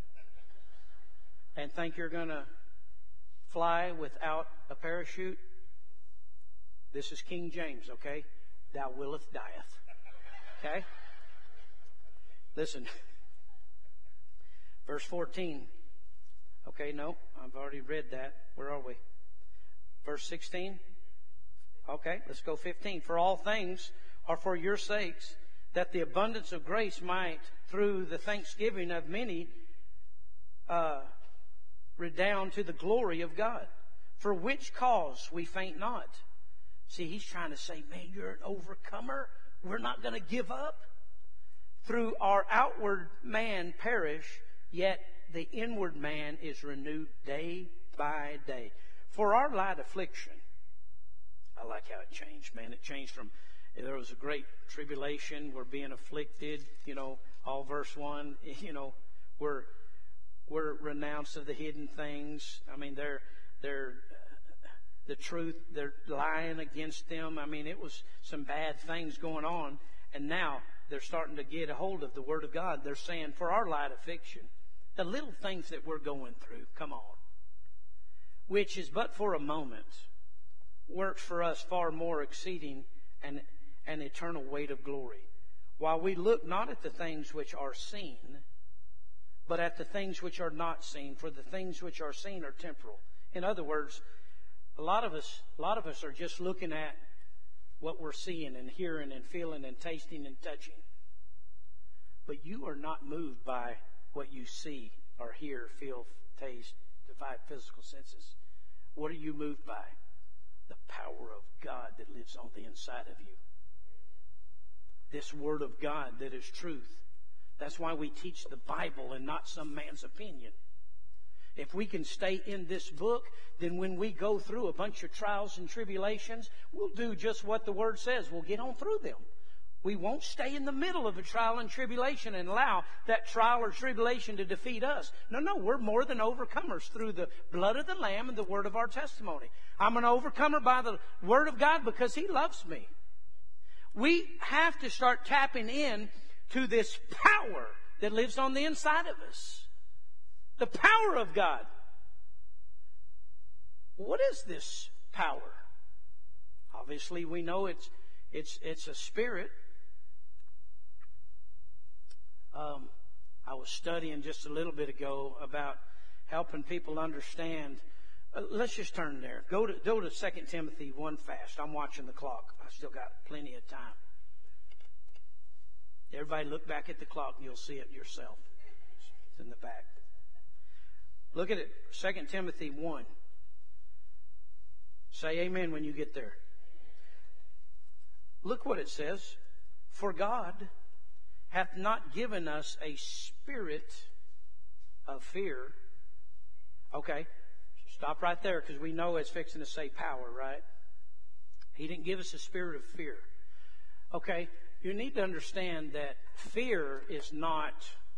and think you're going to fly without a parachute, this is King James, okay? Thou willeth dieth. Okay? Listen. Verse fourteen. Okay, no, I've already read that. Where are we? Verse sixteen. Okay, let's go fifteen. For all things are for your sakes, that the abundance of grace might, through the thanksgiving of many, uh, redound to the glory of God. For which cause we faint not. See, he's trying to say, man, you're an overcomer. We're not going to give up. Through our outward man perish, yet the inward man is renewed day by day. For our light affliction, I like how it changed, man. It changed from, there was a great tribulation, we're being afflicted, you know, all verse one, you know, we're, we're renounced of the hidden things. I mean, they're, they're, the truth, they're lying against them. I mean, it was some bad things going on. And now they're starting to get a hold of the Word of God. They're saying, for our light affliction, the little things that we're going through, come on. which is but for a moment, works for us far more exceeding an, an eternal weight of glory. While we look not at the things which are seen, but at the things which are not seen, for the things which are seen are temporal. In other words, a lot of us, a lot of us are just looking at what we're seeing and hearing and feeling and tasting and touching. But you are not moved by what you see or hear, feel, taste, the five physical senses. What are you moved by? The power of God that lives on the inside of you. This Word of God that is truth. That's why we teach the Bible and not some man's opinion. If we can stay in this book, then when we go through a bunch of trials and tribulations, we'll do just what the Word says. We'll get on through them. We won't stay in the middle of a trial and tribulation and allow that trial or tribulation to defeat us. No, no, we're more than overcomers through the blood of the Lamb and the word of our testimony. I'm an overcomer by the Word of God because He loves me. We have to start tapping in to this power that lives on the inside of us. The power of God. What is this power? Obviously, we know it's it's it's a spirit. Um, I was studying just a little bit ago about helping people understand. Uh, let's just turn there. Go to go to Second Timothy one fast. I'm watching the clock. I still got plenty of time. Everybody look back at the clock and you'll see it yourself. It's in the back. Look at it. Second Timothy one. Say amen when you get there. Look what it says. For God hath not given us a spirit of fear. Okay. Stop right there because we know it's fixing to say power, right? He didn't give us a spirit of fear. Okay. You need to understand that fear is not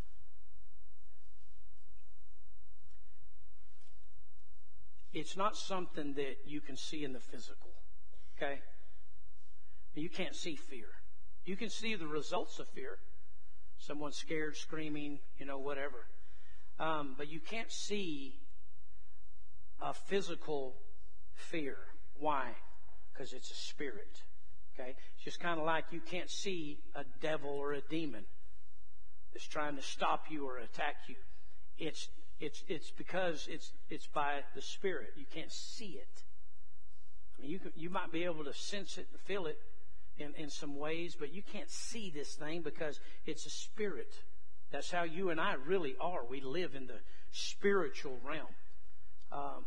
it's not something that you can see in the physical. Okay? You can't see fear. You can see the results of fear. Someone scared, screaming, you know, whatever. Um, but you can't see a physical fear. Why? Because it's a spirit. Okay? It's just kind of like you can't see a devil or a demon that's trying to stop you or attack you. It's it's it's because it's it's by the Spirit. You can't see it. I mean, you can, you might be able to sense it and feel it in, in some ways, but you can't see this thing because it's a spirit. That's how you and I really are. We live in the spiritual realm. Um,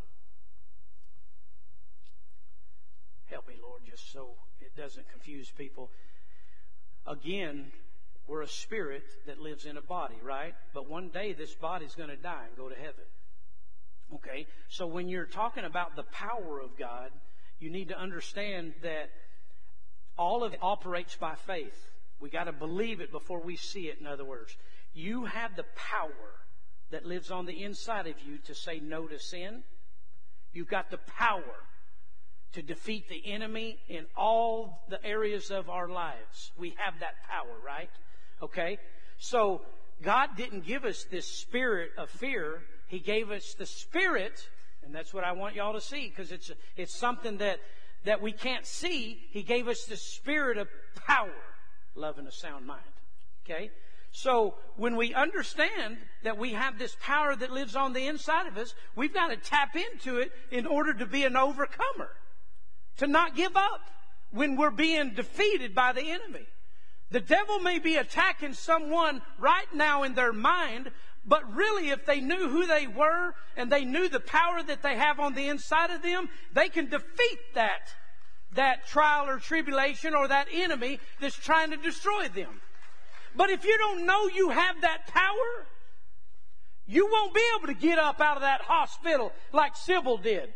help me, Lord, just so it doesn't confuse people. Again, we're a spirit that lives in a body, right? But one day this body's going to die and go to heaven. Okay? So when you're talking about the power of God, you need to understand that all of it operates by faith. We got to believe it before we see it, in other words. You have the power that lives on the inside of you to say no to sin. You've got the power to defeat the enemy in all the areas of our lives. We have that power, right? Okay? So, God didn't give us this spirit of fear. He gave us the spirit, and that's what I want y'all to see, because it's, it's something that, that we can't see. He gave us the spirit of power, love, and a sound mind. Okay? So, when we understand that we have this power that lives on the inside of us, we've got to tap into it in order to be an overcomer. To not give up when we're being defeated by the enemy. The devil may be attacking someone right now in their mind, but really if they knew who they were and they knew the power that they have on the inside of them, they can defeat that, that trial or tribulation or that enemy that's trying to destroy them. But if you don't know you have that power, you won't be able to get up out of that hospital like Sybil did.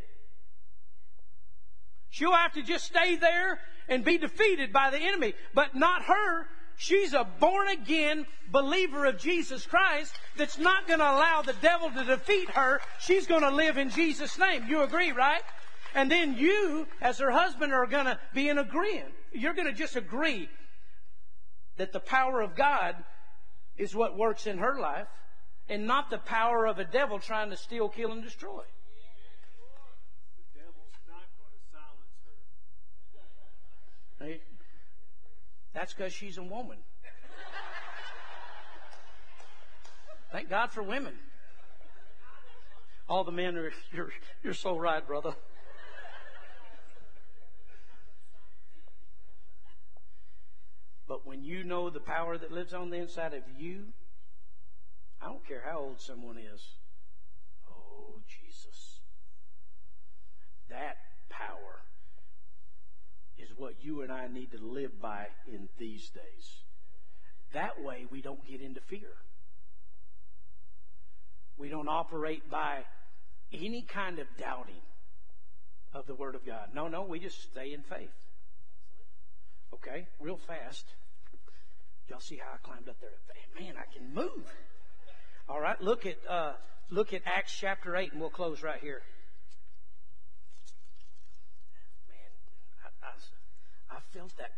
She'll have to just stay there and be defeated by the enemy. But not her. She's a born-again believer of Jesus Christ that's not going to allow the devil to defeat her. She's going to live in Jesus' name. You agree, right? And then you, as her husband, are going to be in agreement. You're going to just agree that the power of God is what works in her life and not the power of a devil trying to steal, kill, and destroy. That's because she's a woman. Thank God for women. All the men are, you're, you're so right, brother. But when you know the power that lives on the inside of you, I don't care how old someone is. Oh, Jesus. That power is what you and I need to live by in these days. That way we don't get into fear. We don't operate by any kind of doubting of the Word of God. No, no, we just stay in faith. Okay, real fast. Y'all see how I climbed up there? Man, I can move. All right, look at uh, look at Acts chapter eight, and we'll close right here. Man, I, I, I felt that.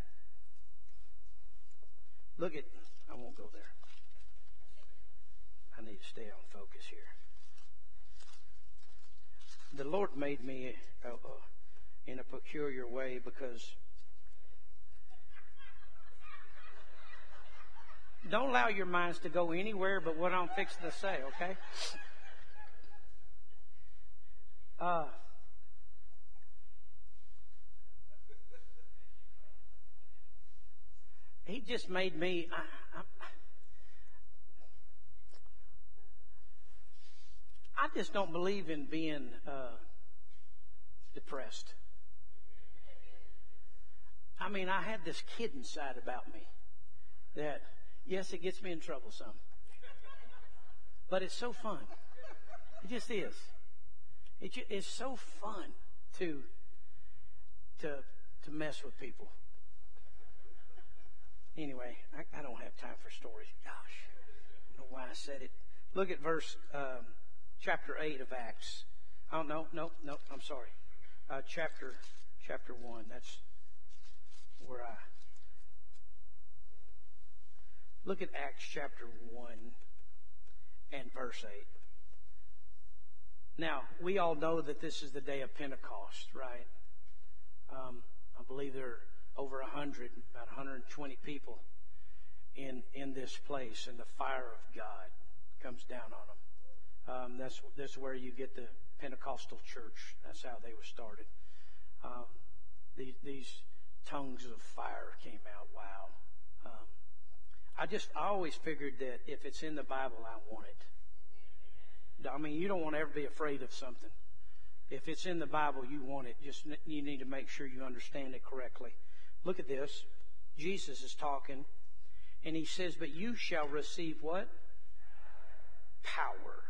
Look at, I won't go there. I need to stay on focus here. The Lord made me uh, uh, in a peculiar way because don't allow your minds to go anywhere but what I'm fixing to say, okay? Uh, he just made me... I, I, I just don't believe in being uh, depressed. I mean, I had this kid inside about me that... Yes, it gets me in trouble some. But it's so fun. It just is. It ju- it's so fun to, to, to mess with people. Anyway, I, I don't have time for stories. Gosh, I don't know why I said it. Look at verse, um, chapter eight of Acts. Oh, no, no, no, I'm sorry. Uh, chapter, chapter one. That's where I... Look at Acts chapter one and verse eight. Now, we all know that this is the day of Pentecost, right? Um, I believe there are over a hundred, about one hundred twenty people in in this place, and the fire of God comes down on them. Um, that's that's where you get the Pentecostal church. That's how they were started. Um, these, these tongues of fire came out. Wow. Um, I just, I always figured that if it's in the Bible, I want it. I mean, you don't want to ever be afraid of something. If it's in the Bible, you want it. Just, you need to make sure you understand it correctly. Look at this. Jesus is talking, and he says, but you shall receive what? Power.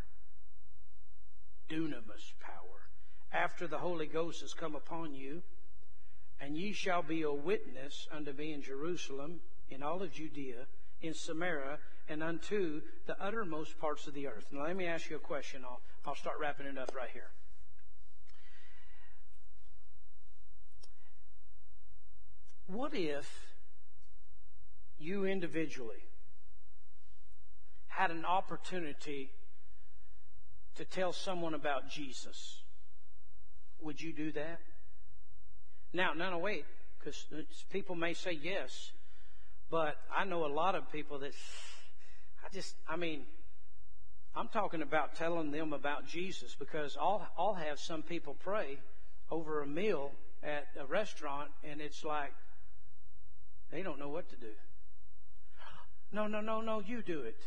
Dunamis power. After the Holy Ghost has come upon you, and ye shall be a witness unto me in Jerusalem, in all of Judea, in Samaria, and unto the uttermost parts of the earth. Now let me ask you a question. I'll, I'll start wrapping it up right here. What if you individually had an opportunity to tell someone about Jesus? Would you do that? Now, no, no, wait, because people may say yes. But I know a lot of people that, I just, I mean, I'm talking about telling them about Jesus, because I'll, I'll have some people pray over a meal at a restaurant, and it's like, they don't know what to do. No, no, no, no, you do it.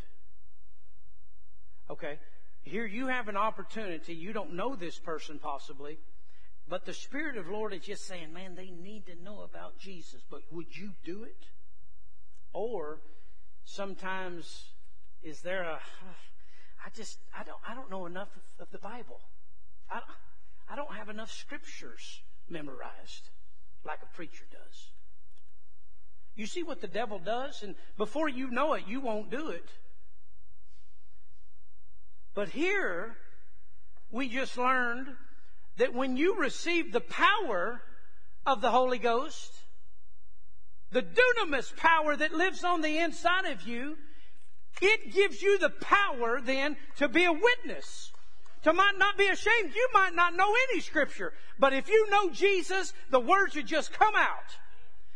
Okay, here you have an opportunity. You don't know this person possibly, but the Spirit of the Lord is just saying, man, they need to know about Jesus. But would you do it? Or sometimes, is there a, I just, I don't, I don't know enough of, of the Bible. I, I don't have enough scriptures memorized like a preacher does. You see what the devil does, and before you know it, you won't do it. But here, we just learned that when you receive the power of the Holy Ghost, the dunamis power that lives on the inside of you, it gives you the power then to be a witness. To might not be ashamed. You might not know any scripture, but if you know Jesus, the words would just come out.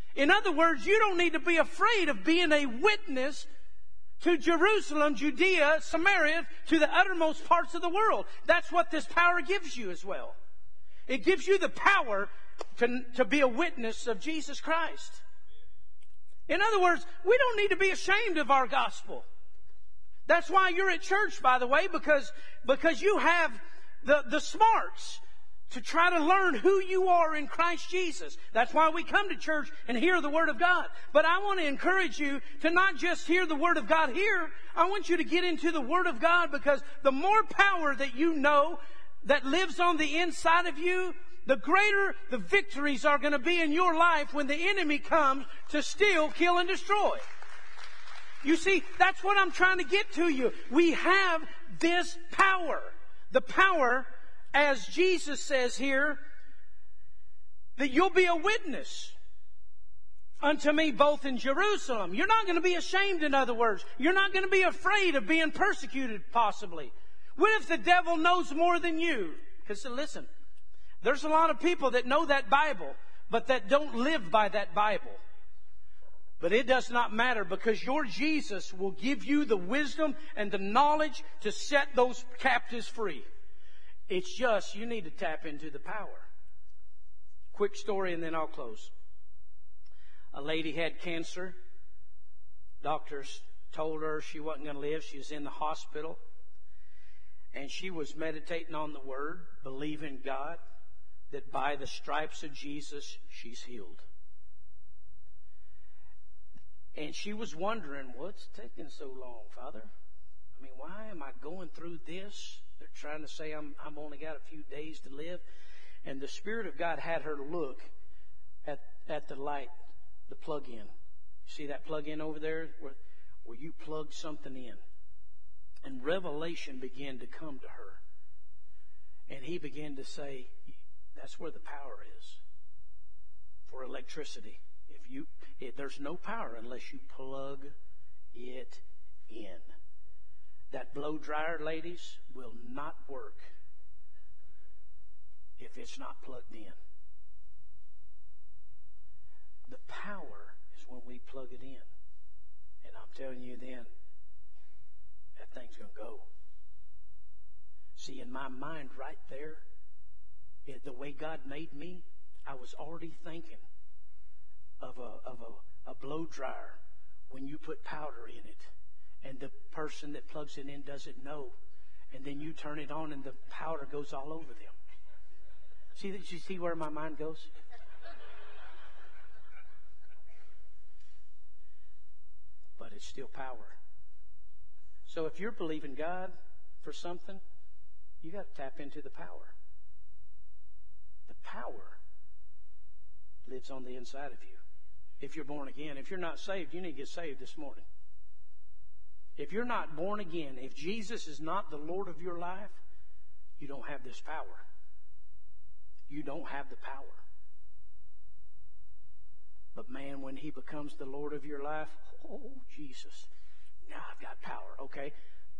In other words, you don't need to be afraid of being a witness to Jerusalem, Judea, Samaria, to the uttermost parts of the world. That's what this power gives you as well. It gives you the power to, to be a witness of Jesus Christ. In other words, we don't need to be ashamed of our gospel. That's why you're at church, by the way, because, because you have the, the smarts to try to learn who you are in Christ Jesus. That's why we come to church and hear the Word of God. But I want to encourage you to not just hear the Word of God here. I want you to get into the Word of God, because the more power that you know that lives on the inside of you, the greater the victories are going to be in your life when the enemy comes to steal, kill, and destroy. You see, that's what I'm trying to get to you. We have this power. The power, as Jesus says here, that you'll be a witness unto me both in Jerusalem. You're not going to be ashamed, in other words. You're not going to be afraid of being persecuted, possibly. What if the devil knows more than you? Because listen, there's a lot of people that know that Bible, but that don't live by that Bible. But it does not matter, because your Jesus will give you the wisdom and the knowledge to set those captives free. It's just you need to tap into the power. Quick story and then I'll close. A lady had cancer. Doctors told her she wasn't going to live. She was in the hospital. And she was meditating on the Word, believing God that by the stripes of Jesus, she's healed. And she was wondering, what's taking so long, Father? I mean, why am I going through this? They're trying to say I'm, I'm only got a few days to live. And the Spirit of God had her look at, at the light, the plug-in. See that plug-in over there where, where you plug something in? And revelation began to come to her. And he began to say, that's where the power is for electricity. If you, it, there's no power unless you plug it in. That blow dryer, ladies, will not work if it's not plugged in. The power is when we plug it in. And I'm telling you then, that thing's going to go. See, in my mind right there, it, the way God made me, I was already thinking of a, of a, a blow dryer when you put powder in it. And the person that plugs it in doesn't know. And then you turn it on and the powder goes all over them. See, did you see where my mind goes? But it's still power. So if you're believing God for something, you got to tap into the power. The power lives on the inside of you. If you're born again, if you're not saved, you need to get saved this morning. If you're not born again, if Jesus is not the Lord of your life, you don't have this power. You don't have the power. But man, when He becomes the Lord of your life, oh, Jesus, now I've got power. Okay.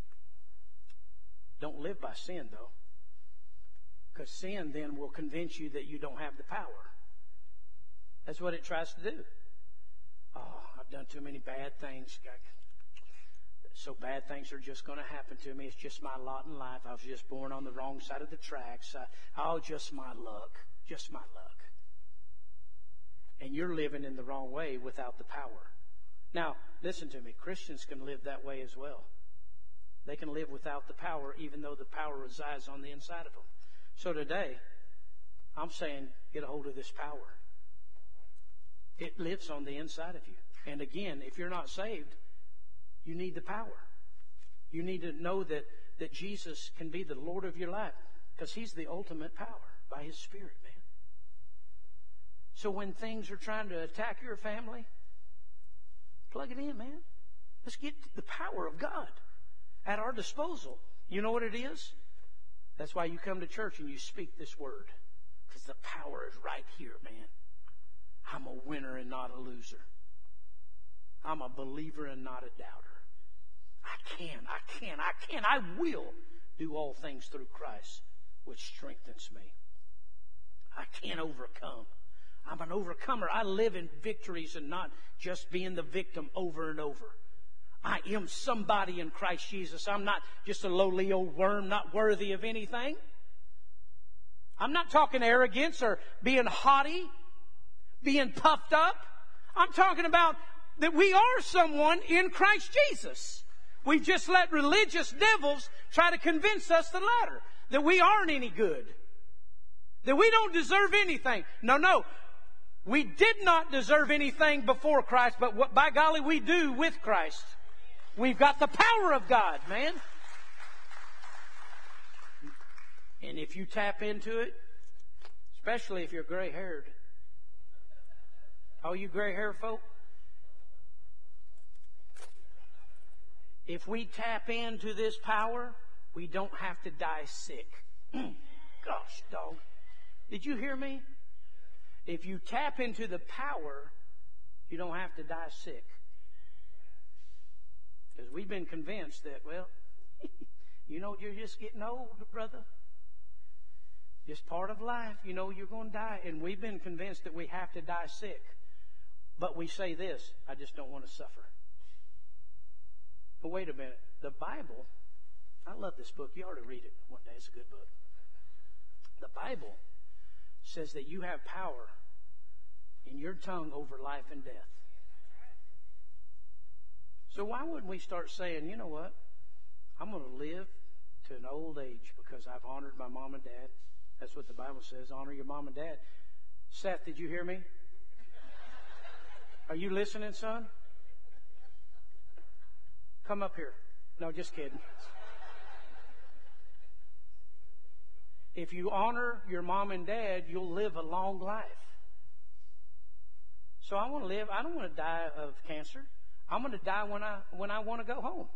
Don't live by sin, though. Because sin then will convince you that you don't have the power. That's what it tries to do. Oh, I've done too many bad things. So bad things are just going to happen to me. It's just my lot in life. I was just born on the wrong side of the tracks. I, oh, just my luck. Just my luck. And you're living in the wrong way without the power. Now, listen to me. Christians can live that way as well. They can live without the power, even though the power resides on the inside of them. So today, I'm saying, get a hold of this power. It lives on the inside of you. And again, if you're not saved, you need the power. You need to know that, that Jesus can be the Lord of your life, because He's the ultimate power by His Spirit, man. So when things are trying to attack your family, plug it in, man. Let's get the power of God at our disposal. You know what it is? That's why you come to church and you speak this word. Because the power is right here, man. I'm a winner and not a loser. I'm a believer and not a doubter. I can, I can, I can, I will do all things through Christ, which strengthens me. I can overcome. I'm an overcomer. I live in victories and not just being the victim over and over. I am somebody in Christ Jesus. I'm not just a lowly old worm, not worthy of anything. I'm not talking arrogance or being haughty, being puffed up. I'm talking about that we are someone in Christ Jesus. We've just let religious devils try to convince us the latter, that we aren't any good, that we don't deserve anything. No, no. We did not deserve anything before Christ, but what, by golly, we do with Christ. We've got the power of God, man. And if you tap into it, especially if you're gray-haired, all you gray-haired folk, if we tap into this power, we don't have to die sick. Gosh, dog. Did you hear me? If you tap into the power, you don't have to die sick. Because we've been convinced that, well, you know, you're just getting old, brother. Just part of life. You know, you're going to die. And we've been convinced that we have to die sick. But we say this, I just don't want to suffer. But wait a minute. The Bible, I love this book. You ought to read it one day. It's a good book. The Bible says that you have power in your tongue over life and death. So why wouldn't we start saying, you know what? I'm going to live to an old age because I've honored my mom and dad. That's what the Bible says, honor your mom and dad. Seth, did you hear me? Are you listening, son? Come up here. No, just kidding. If you honor your mom and dad, you'll live a long life. So I want to live, I don't want to die of cancer. I'm going to die when I when I want to go home.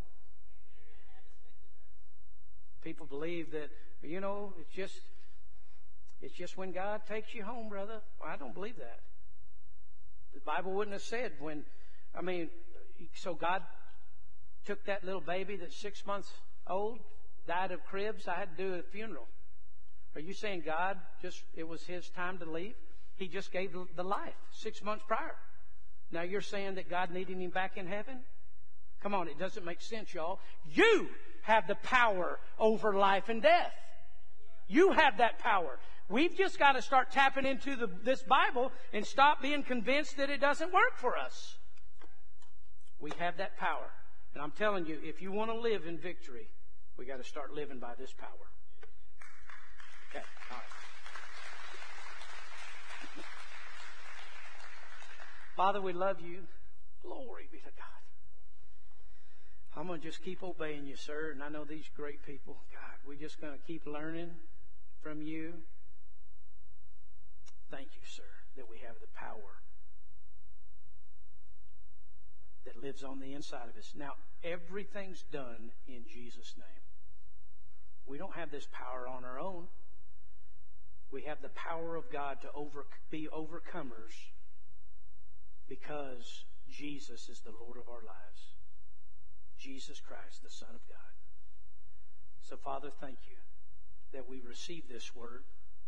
People believe that, you know, it's just it's just when God takes you home, brother. Well, I don't believe that. The Bible wouldn't have said when, I mean, so God took that little baby that's six months old, died of cribs. I had to do a funeral. Are you saying God just, it was His time to leave? He just gave the life six months prior. Now you're saying that God needed him back in heaven? Come on, it doesn't make sense, y'all. You have the power over life and death. You have that power. We've just got to start tapping into the, this Bible and stop being convinced that it doesn't work for us. We have that power. And I'm telling you, if you want to live in victory, we got to start living by this power. Okay, all right. Father, we love you. Glory be to God. I'm going to just keep obeying you, sir. And I know these great people. God, we're just going to keep learning from you. Thank you, sir, that we have the power that lives on the inside of us. Now, everything's done in Jesus' name. We don't have this power on our own. We have the power of God to over, be overcomers because Jesus is the Lord of our lives. Jesus Christ, the Son of God. So, Father, thank you that we receive this word.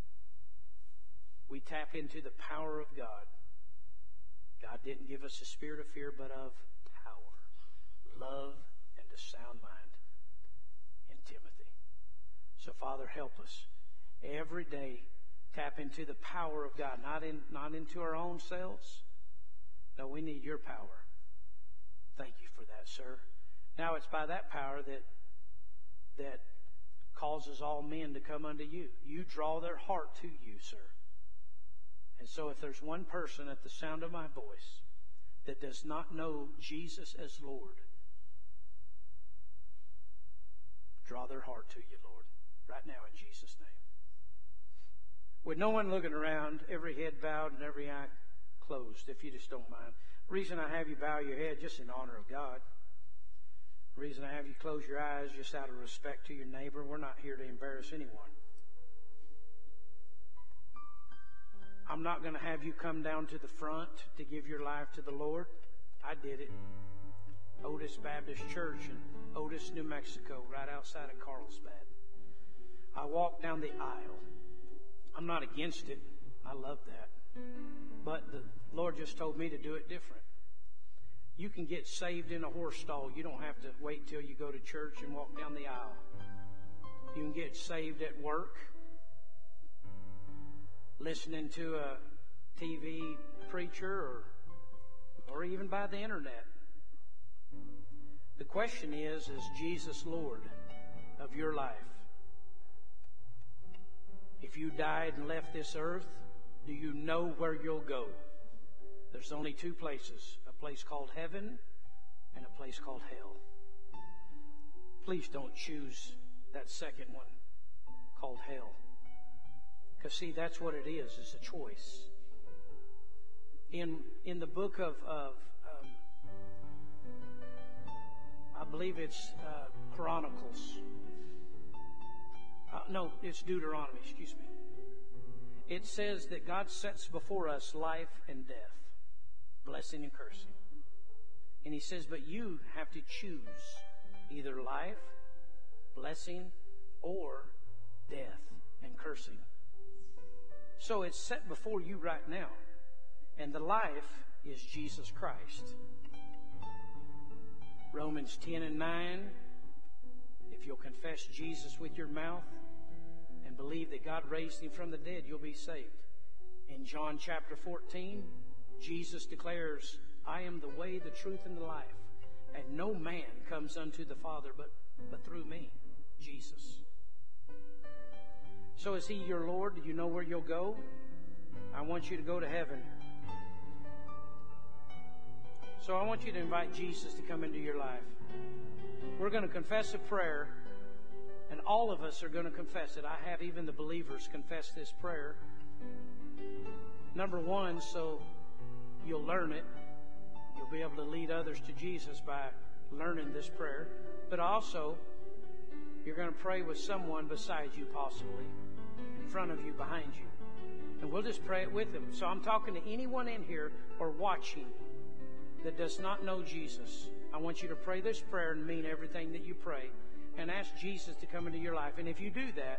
We tap into the power of God. God didn't give us a spirit of fear, but of power, love, and a sound mind in Timothy. So, Father, help us every day tap into the power of God, not in not into our own selves. No, we need your power. Thank you for that, sir. Now it's by that power that that causes all men to come unto you. You draw their heart to you, sir. And so if there's one person at the sound of my voice that does not know Jesus as Lord, draw their heart to you, Lord, right now in Jesus' name. With no one looking around, every head bowed and every eye closed, if you just don't mind. The reason I have you bow your head, just in honor of God. The reason I have you close your eyes, just out of respect to your neighbor. We're not here to embarrass anyone. I'm not going to have you come down to the front to give your life to the Lord. I did it. Otis Baptist Church in Otis, New Mexico, right outside of Carlsbad. I walked down the aisle. I'm not against it. I love that. But the Lord just told me to do it different. You can get saved in a horse stall. You don't have to wait till you go to church and walk down the aisle. You can get saved at work, listening to a T V preacher, or, or even by the internet. The question is, is Jesus Lord of your life? If you died and left this earth, do you know where you'll go? There's only two places, a place called heaven and a place called hell. Please don't choose that second one called hell. Because see, that's what it is, it's a choice. In in the book of, of um, I believe it's uh, Chronicles. Uh, no, it's Deuteronomy, excuse me. It says that God sets before us life and death, blessing and cursing. And He says, but you have to choose either life, blessing, or death and cursing. So it's set before you right now. And the life is Jesus Christ. Romans ten and nine, if you'll confess Jesus with your mouth and believe that God raised Him from the dead, you'll be saved. In John chapter fourteen, Jesus declares, I am the way, the truth, and the life. And no man comes unto the Father but, but through me, Jesus. So is He your Lord? Do you know where you'll go? I want you to go to heaven. So I want you to invite Jesus to come into your life. We're going to confess a prayer, and all of us are going to confess it. I have even the believers confess this prayer. Number one, so you'll learn it. You'll be able to lead others to Jesus by learning this prayer. But also, you're going to pray with someone beside you, possibly, in front of you, behind you. And we'll just pray it with them. So I'm talking to anyone in here or watching that does not know Jesus. I want you to pray this prayer and mean everything that you pray and ask Jesus to come into your life. And if you do that,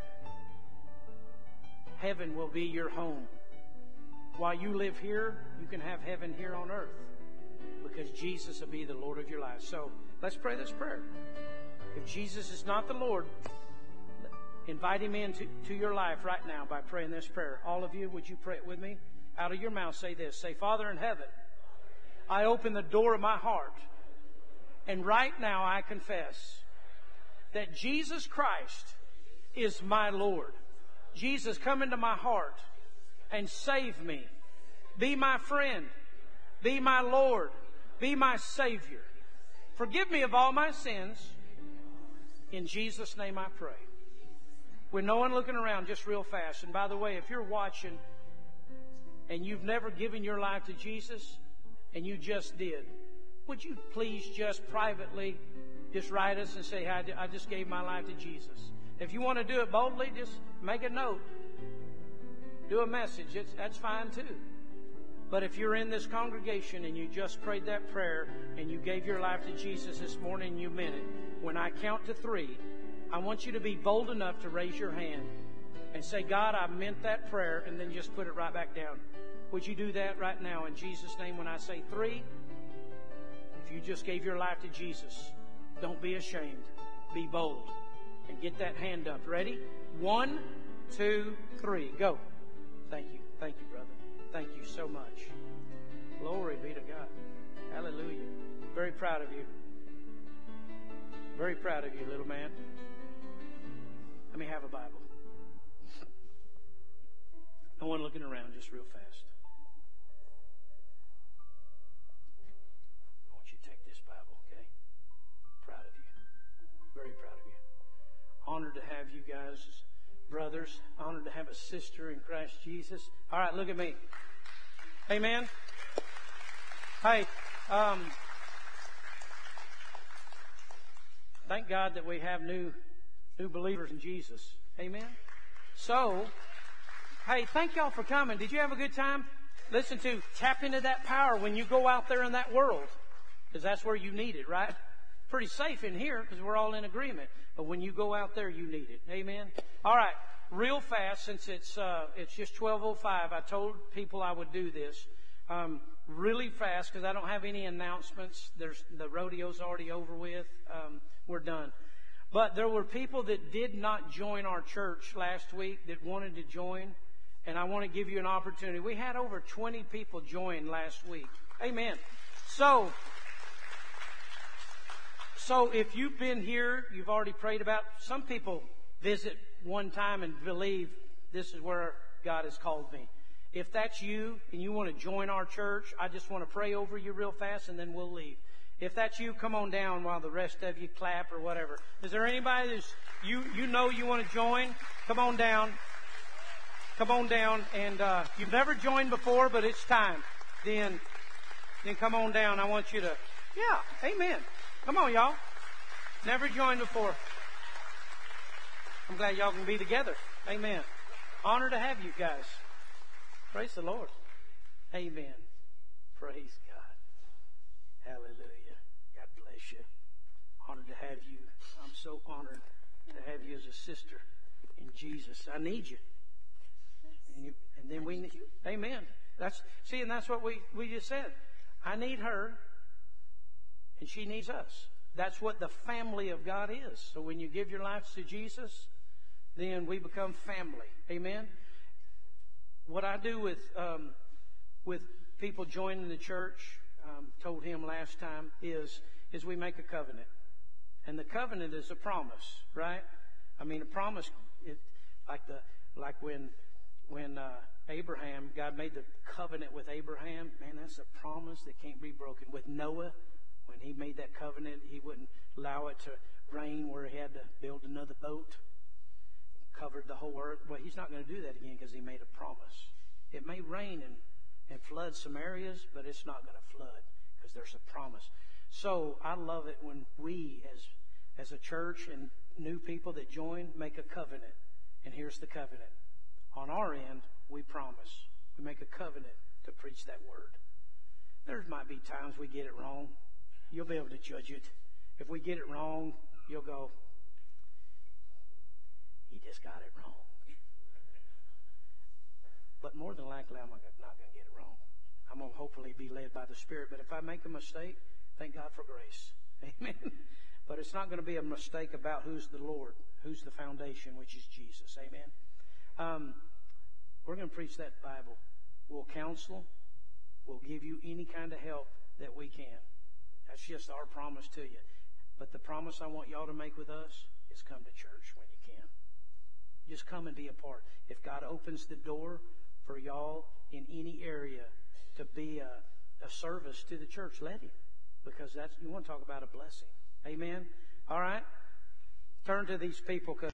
heaven will be your home. While you live here, you can have heaven here on earth because Jesus will be the Lord of your life. So let's pray this prayer. If Jesus is not the Lord, invite Him into to your life right now by praying this prayer. All of you, would you pray it with me? Out of your mouth, say this. Say, Father in heaven, I open the door of my heart, and right now I confess that Jesus Christ is my Lord. Jesus, come into my heart and save me. Be my friend. Be my Lord. Be my Savior. Forgive me of all my sins. In Jesus' name I pray. With no one looking around, just real fast. And by the way, if you're watching and you've never given your life to Jesus, and you just did, would you please just privately just write us and say, I just gave my life to Jesus. If you want to do it boldly, just make a note. Do a message. It's, that's fine too. But if you're in this congregation and you just prayed that prayer and you gave your life to Jesus this morning and you meant it, when I count to three, I want you to be bold enough to raise your hand and say, God, I meant that prayer, and then just put it right back down. Would you do that right now in Jesus' name when I say three? If you just gave your life to Jesus, don't be ashamed. Be bold. And get that hand up. Ready? One, two, three. Go. Thank you. Thank you, brother. Thank you so much. Glory be to God. Hallelujah. Very proud of you. Very proud of you, little man. Let me have a Bible. No one looking around, just real fast. Very proud of you. Honored to have you guys as brothers. Honored to have a sister in Christ Jesus. All right, look at me. Amen. Hey, um, thank God that we have new, new believers in Jesus. Amen. So, hey, thank y'all for coming. Did you have a good time? Listen to, tap into that power when you go out there in that world, because that's where you need it, right? Pretty safe in here because we're all in agreement. But when you go out there, you need it. Amen? All right. real fast, since it's uh, it's just twelve oh five, I told people I would do this. Um, really fast, because I don't have any announcements. There's the rodeo's already over with. Um, we're done. But there were people that did not join our church last week that wanted to join, and I want to give you an opportunity. We had over twenty people join last week. Amen. So, so if you've been here, you've already prayed about. Some people visit one time and believe this is where God has called me. If that's you and you want to join our church, I just want to pray over you real fast and then we'll leave. If that's you, come on down while the rest of you clap or whatever. Is there anybody that's, you, you know you want to join? Come on down. Come on down. And uh, you've never joined before, but it's time. Then, then come on down. I want you to, yeah, amen. Come on, y'all. Never joined before. I'm glad y'all can be together. Amen. Honor to have you guys. Praise the Lord. Amen. Praise God. Hallelujah. God bless you. Honored to have you. I'm so honored to have you as a sister in Jesus. I need you. And, you, and then we need you. Amen. That's see, and that's what we, we just said. I need her, and she needs us. That's what the family of God is. So when you give your lives to Jesus, then we become family. Amen. What I do with um, with people joining the church, um, told him last time, is is we make a covenant, and the covenant is a promise, right? I mean, a promise, it, like the like when when uh, Abraham, God made the covenant with Abraham. Man, that's a promise that can't be broken. With Noah, when he made that covenant, he wouldn't allow it to rain where he had to build another boat. Covered the whole earth. Well, he's not going to do that again because he made a promise. It may rain and, and flood some areas, but it's not going to flood because there's a promise. So I love it when we as as a church and new people that join make a covenant. And here's the covenant. On our end, we promise. We make a covenant to preach that word. There might be times we get it wrong. You'll be able to judge it. If we get it wrong, you'll go, he just got it wrong. But more than likely, I'm not going to get it wrong. I'm going to hopefully be led by the Spirit. But if I make a mistake, thank God for grace. Amen. But it's not going to be a mistake about who's the Lord, who's the foundation, which is Jesus. Amen. Um, we're going to preach that Bible. We'll counsel. We'll give you any kind of help that we can. That's just our promise to you. But the promise I want y'all to make with us is come to church when you can. Just come and be a part. If God opens the door for y'all in any area to be a, a service to the church, let Him. Because that's, you want to talk about a blessing. Amen? All right? Turn to these people.